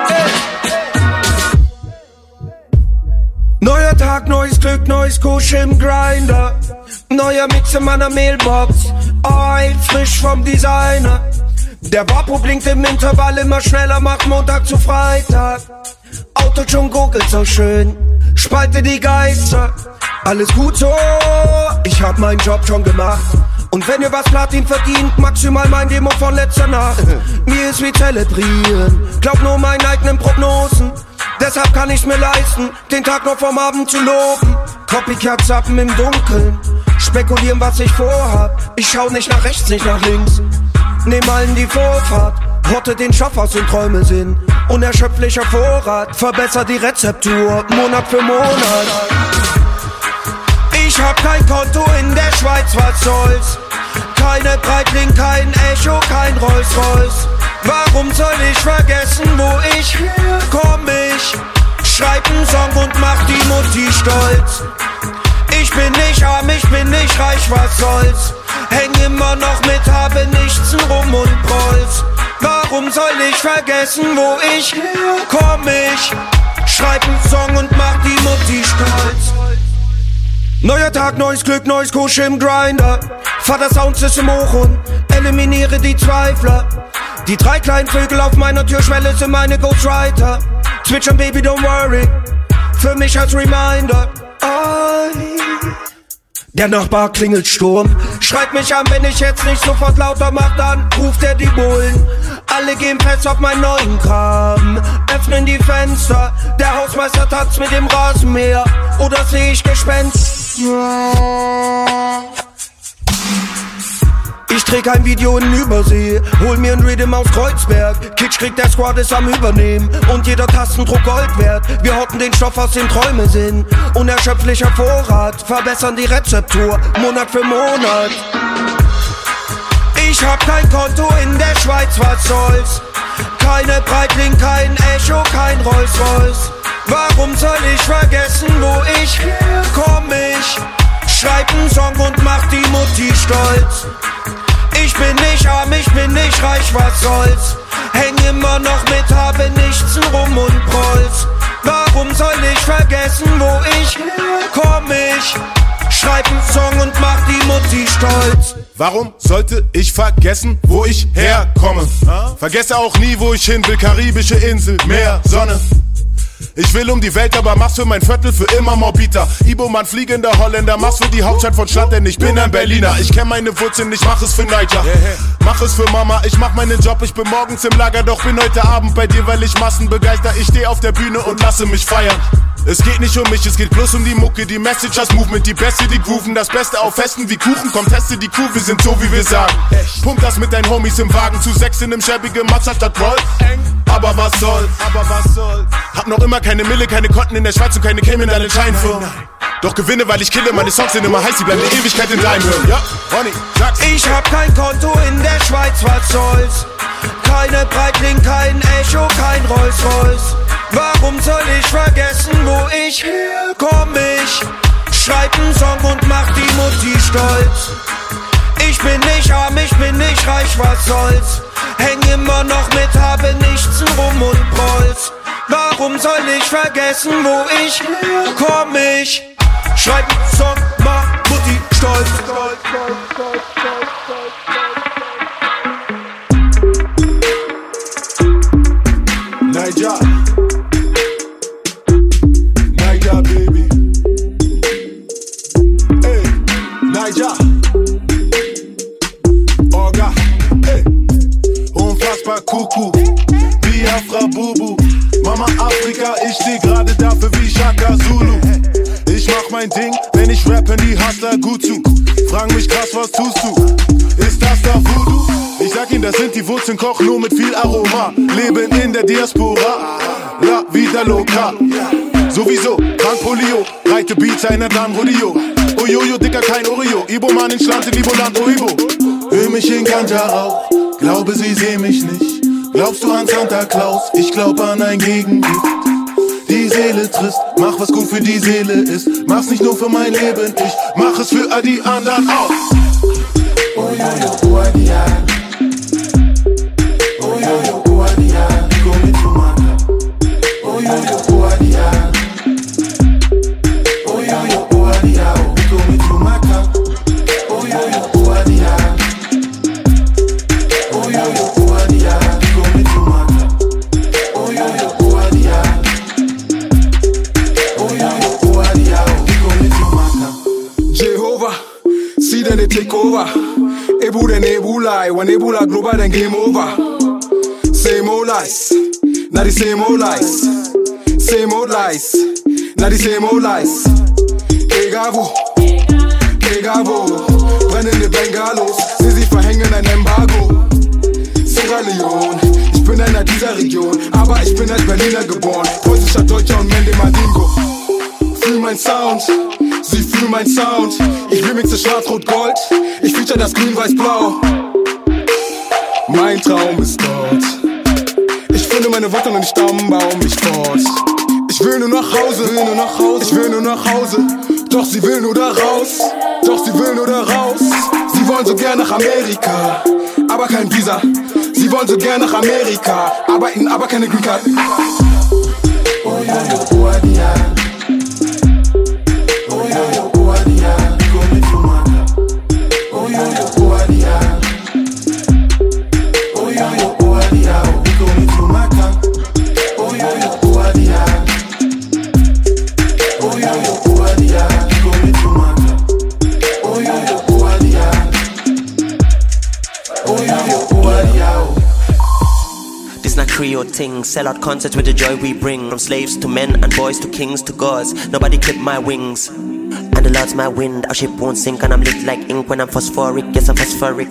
Neuer Tag, neues Glück, neues Kusch im Grinder. Neuer Mix in meiner Mailbox, Oil, frisch vom Designer. Der Vapo blinkt im Intervall immer schneller, macht Montag zu Freitag. Autotune googelt so schön, spalte die Geister. Alles gut so, ich hab meinen Job schon gemacht. Und wenn ihr was Platin verdient, maximal mein Demo von letzter Nacht. Mir ist wie zelebrieren, glaub nur meinen eigenen Prognosen. Deshalb kann ich's mir leisten, den Tag noch vom Abend zu loben. Copycat zappen im Dunkeln, spekulieren was ich vorhab. Ich schau nicht nach rechts, nicht nach links, nehm allen die Vorfahrt. Rotte den Stoff aus den Träume sind, unerschöpflicher Vorrat. Verbessert die Rezeptur, Monat für Monat. Ich hab kein Konto in der Schweiz, was soll's? Keine Breitling, kein Echo, kein Rolls Royce. Warum soll ich vergessen, wo ich komm? Ich schreib einen Song und mach die Mutti stolz. Ich bin nicht arm, ich bin nicht reich, was soll's? Häng immer noch mit, habe nichts rum und Prolls. Warum soll ich vergessen, wo ich komm? Ich schreib einen Song und mach die Mutti stolz. Neuer Tag, neues Glück, neues Kusch im Grinder. Vater Soundsystem hoch und eliminiere die Zweifler. Die drei kleinen Vögel auf meiner Türschwelle sind meine Ghostwriter. Zwitschern, Baby, don't worry, für mich als Reminder. I Der Nachbar klingelt Sturm, schreit mich an, wenn ich jetzt nicht sofort lauter mach, dann ruft er die Bullen. Alle gehen fest auf meinen neuen Kram, öffnen die Fenster. Der Hausmeister tanzt mit dem Rasenmäher, oder seh ich Gespenst? Ich dreh kein Video in Übersee, hol mir ein Rhythm aus Kreuzberg. Kitsch kriegt, der Squad ist am Übernehmen und jeder Tastendruck Gold wert. Wir hocken den Stoff aus den Träumen sind, unerschöpflicher Vorrat. Verbessern die Rezeptur, Monat für Monat. Ich hab kein Konto in der Schweiz, was soll's? Keine Breitling, kein Echo, kein Rolls Royce. Warum soll ich vergessen, wo ich komm? Ich schreib einen Song und mach die Mutti stolz. Ich bin nicht arm, ich bin nicht reich, was soll's? Häng immer noch mit, habe nichts rum und Prolls. Warum soll ich vergessen, wo ich komm? Ich schreib einen Song und mach die Mutti stolz. Warum sollte ich vergessen, wo ich herkomme? Vergesse auch nie, wo ich hin will, karibische Insel, Meer, Sonne. Ich will um die Welt, aber mach's für mein Viertel für immer Morbita. Ibo-Mann, fliegender Holländer, mach's für die Hauptstadt von Stadt, denn ich bin ein Berliner. Ich kenn meine Wurzeln, ich mach es für Niger. Mach es für Mama, ich mach meinen Job, ich bin morgens im Lager, doch bin heute Abend bei dir, weil ich Massen begeister. Ich steh auf der Bühne und lasse mich feiern. Es geht nicht um mich, es geht bloß um die Mucke, die Message, das Movement, die Beste, die grooven, das Beste auf Festen wie Kuchen. Komm, teste die Crew, wir sind so, wie wir sagen. Pump das mit deinen Homies im Wagen, zu sechs in nem schäbigen Mazda statt Roll. Aber was soll, aber was soll. Hab noch immer keine Mille, keine Konten in der Schweiz und keine Cayman in den Scheinfirmen. Doch gewinne, weil ich kille, meine Songs sind immer heiß, sie bleiben die Ewigkeit in deinem Hirn. Ja, Ronny, sag's. Ich hab kein Konto in der Schweiz, was soll's? Keine Breitling, kein Echo, kein Rolls Royce. Warum soll ich vergessen, wo ich komm? Ich schreib einen Song und mach die Mutti stolz. Ich bin nicht arm, ich bin nicht reich, was soll's? Häng immer noch mit, habe nichts rum und Prolls. Warum soll ich vergessen, wo ich komm? Ich schreib einen Song, mach Mutti stolz. Niger, Niger, baby. Ey, Niger. Orga, ey. Unfassbar Kuku, Biafra Bubu. Mama Afrika, ich steh gerade dafür wie Shaka Zulu. Ich mach mein Ding, wenn ich rappen die Hustler gut zu. Fragen mich krass, was tust du? Ist das da Voodoo? Ich sag ihnen, das sind die Wurzeln, koch nur mit viel Aroma. Leben in der Diaspora, la vida loca. Sowieso, krank Polio, reite Beats, einer dann Rodeo. Ojojo, Dicker, kein Oreo, Ibo-Mann in Schland, in Ibo-Land, Oibo. Hör mich in Ganja-Rauch, glaube sie seh mich nicht. Glaubst du an Santa Claus? Ich glaub an ein Gegengift. Die Seele trist, mach was gut für die Seele ist. Mach's nicht nur für mein Leben, ich mach es für all die anderen auch. Ojojo, Uadia. Ojojo, Uadia. Come tu mata. Ojojo, Uadia. Ojojo, Uadia. Come tu mata. Ojojo, Uadia. Ojojo, Uadia. Come tu mata. Ojojo, Uadia. Ojojo, Uadia. Come tu mata. Jehovah, see that they take over. Ebu den Ebulai, when Ebula global then game over. Same old lies, not the same old lies. Same old lies, not the same old lies. Kegavo, Kegavo, brennende Bengalos, sie sich verhängen ein Embargo. Sierra Leone, ich bin einer dieser Region, aber ich bin als Berliner geboren. Preußischer Deutscher und Mende Mandingo. Fühl mein Sound, sie fühlen mein Sound. Ich remixe schwarz-rot-gold, ich feature das grün-weiß-blau. Mein Traum ist dort. Ich finde meine Wurzeln und ich stammbaum mich fort. Ich will nur nach Hause, will nur nach Hause, ich will nur nach Hause. Doch sie will nur da raus, doch sie will nur da raus. Sie wollen so gern nach Amerika, aber kein Visa. Sie wollen so gern nach Amerika, arbeiten, aber keine Green Card. Oh yo yo, Guadia. Oh yo yo, Guadia. Come fumata. Oh yo yo, Guadia. Oh yo yo, Guadia. Come fumata. Oh yo yo, Guadia. Oh yo yo, Guadia. Come fumata. Oh yo yo, Guadia. Oh yo yo, Guadia. This not Creole thing, sell out concerts with the joy we bring. From slaves to men and boys to kings to gods, nobody clip my wings. And the Lord's my wind, our ship won't sink and I'm lit like ink when I'm phosphoric. Yes, I'm phosphoric.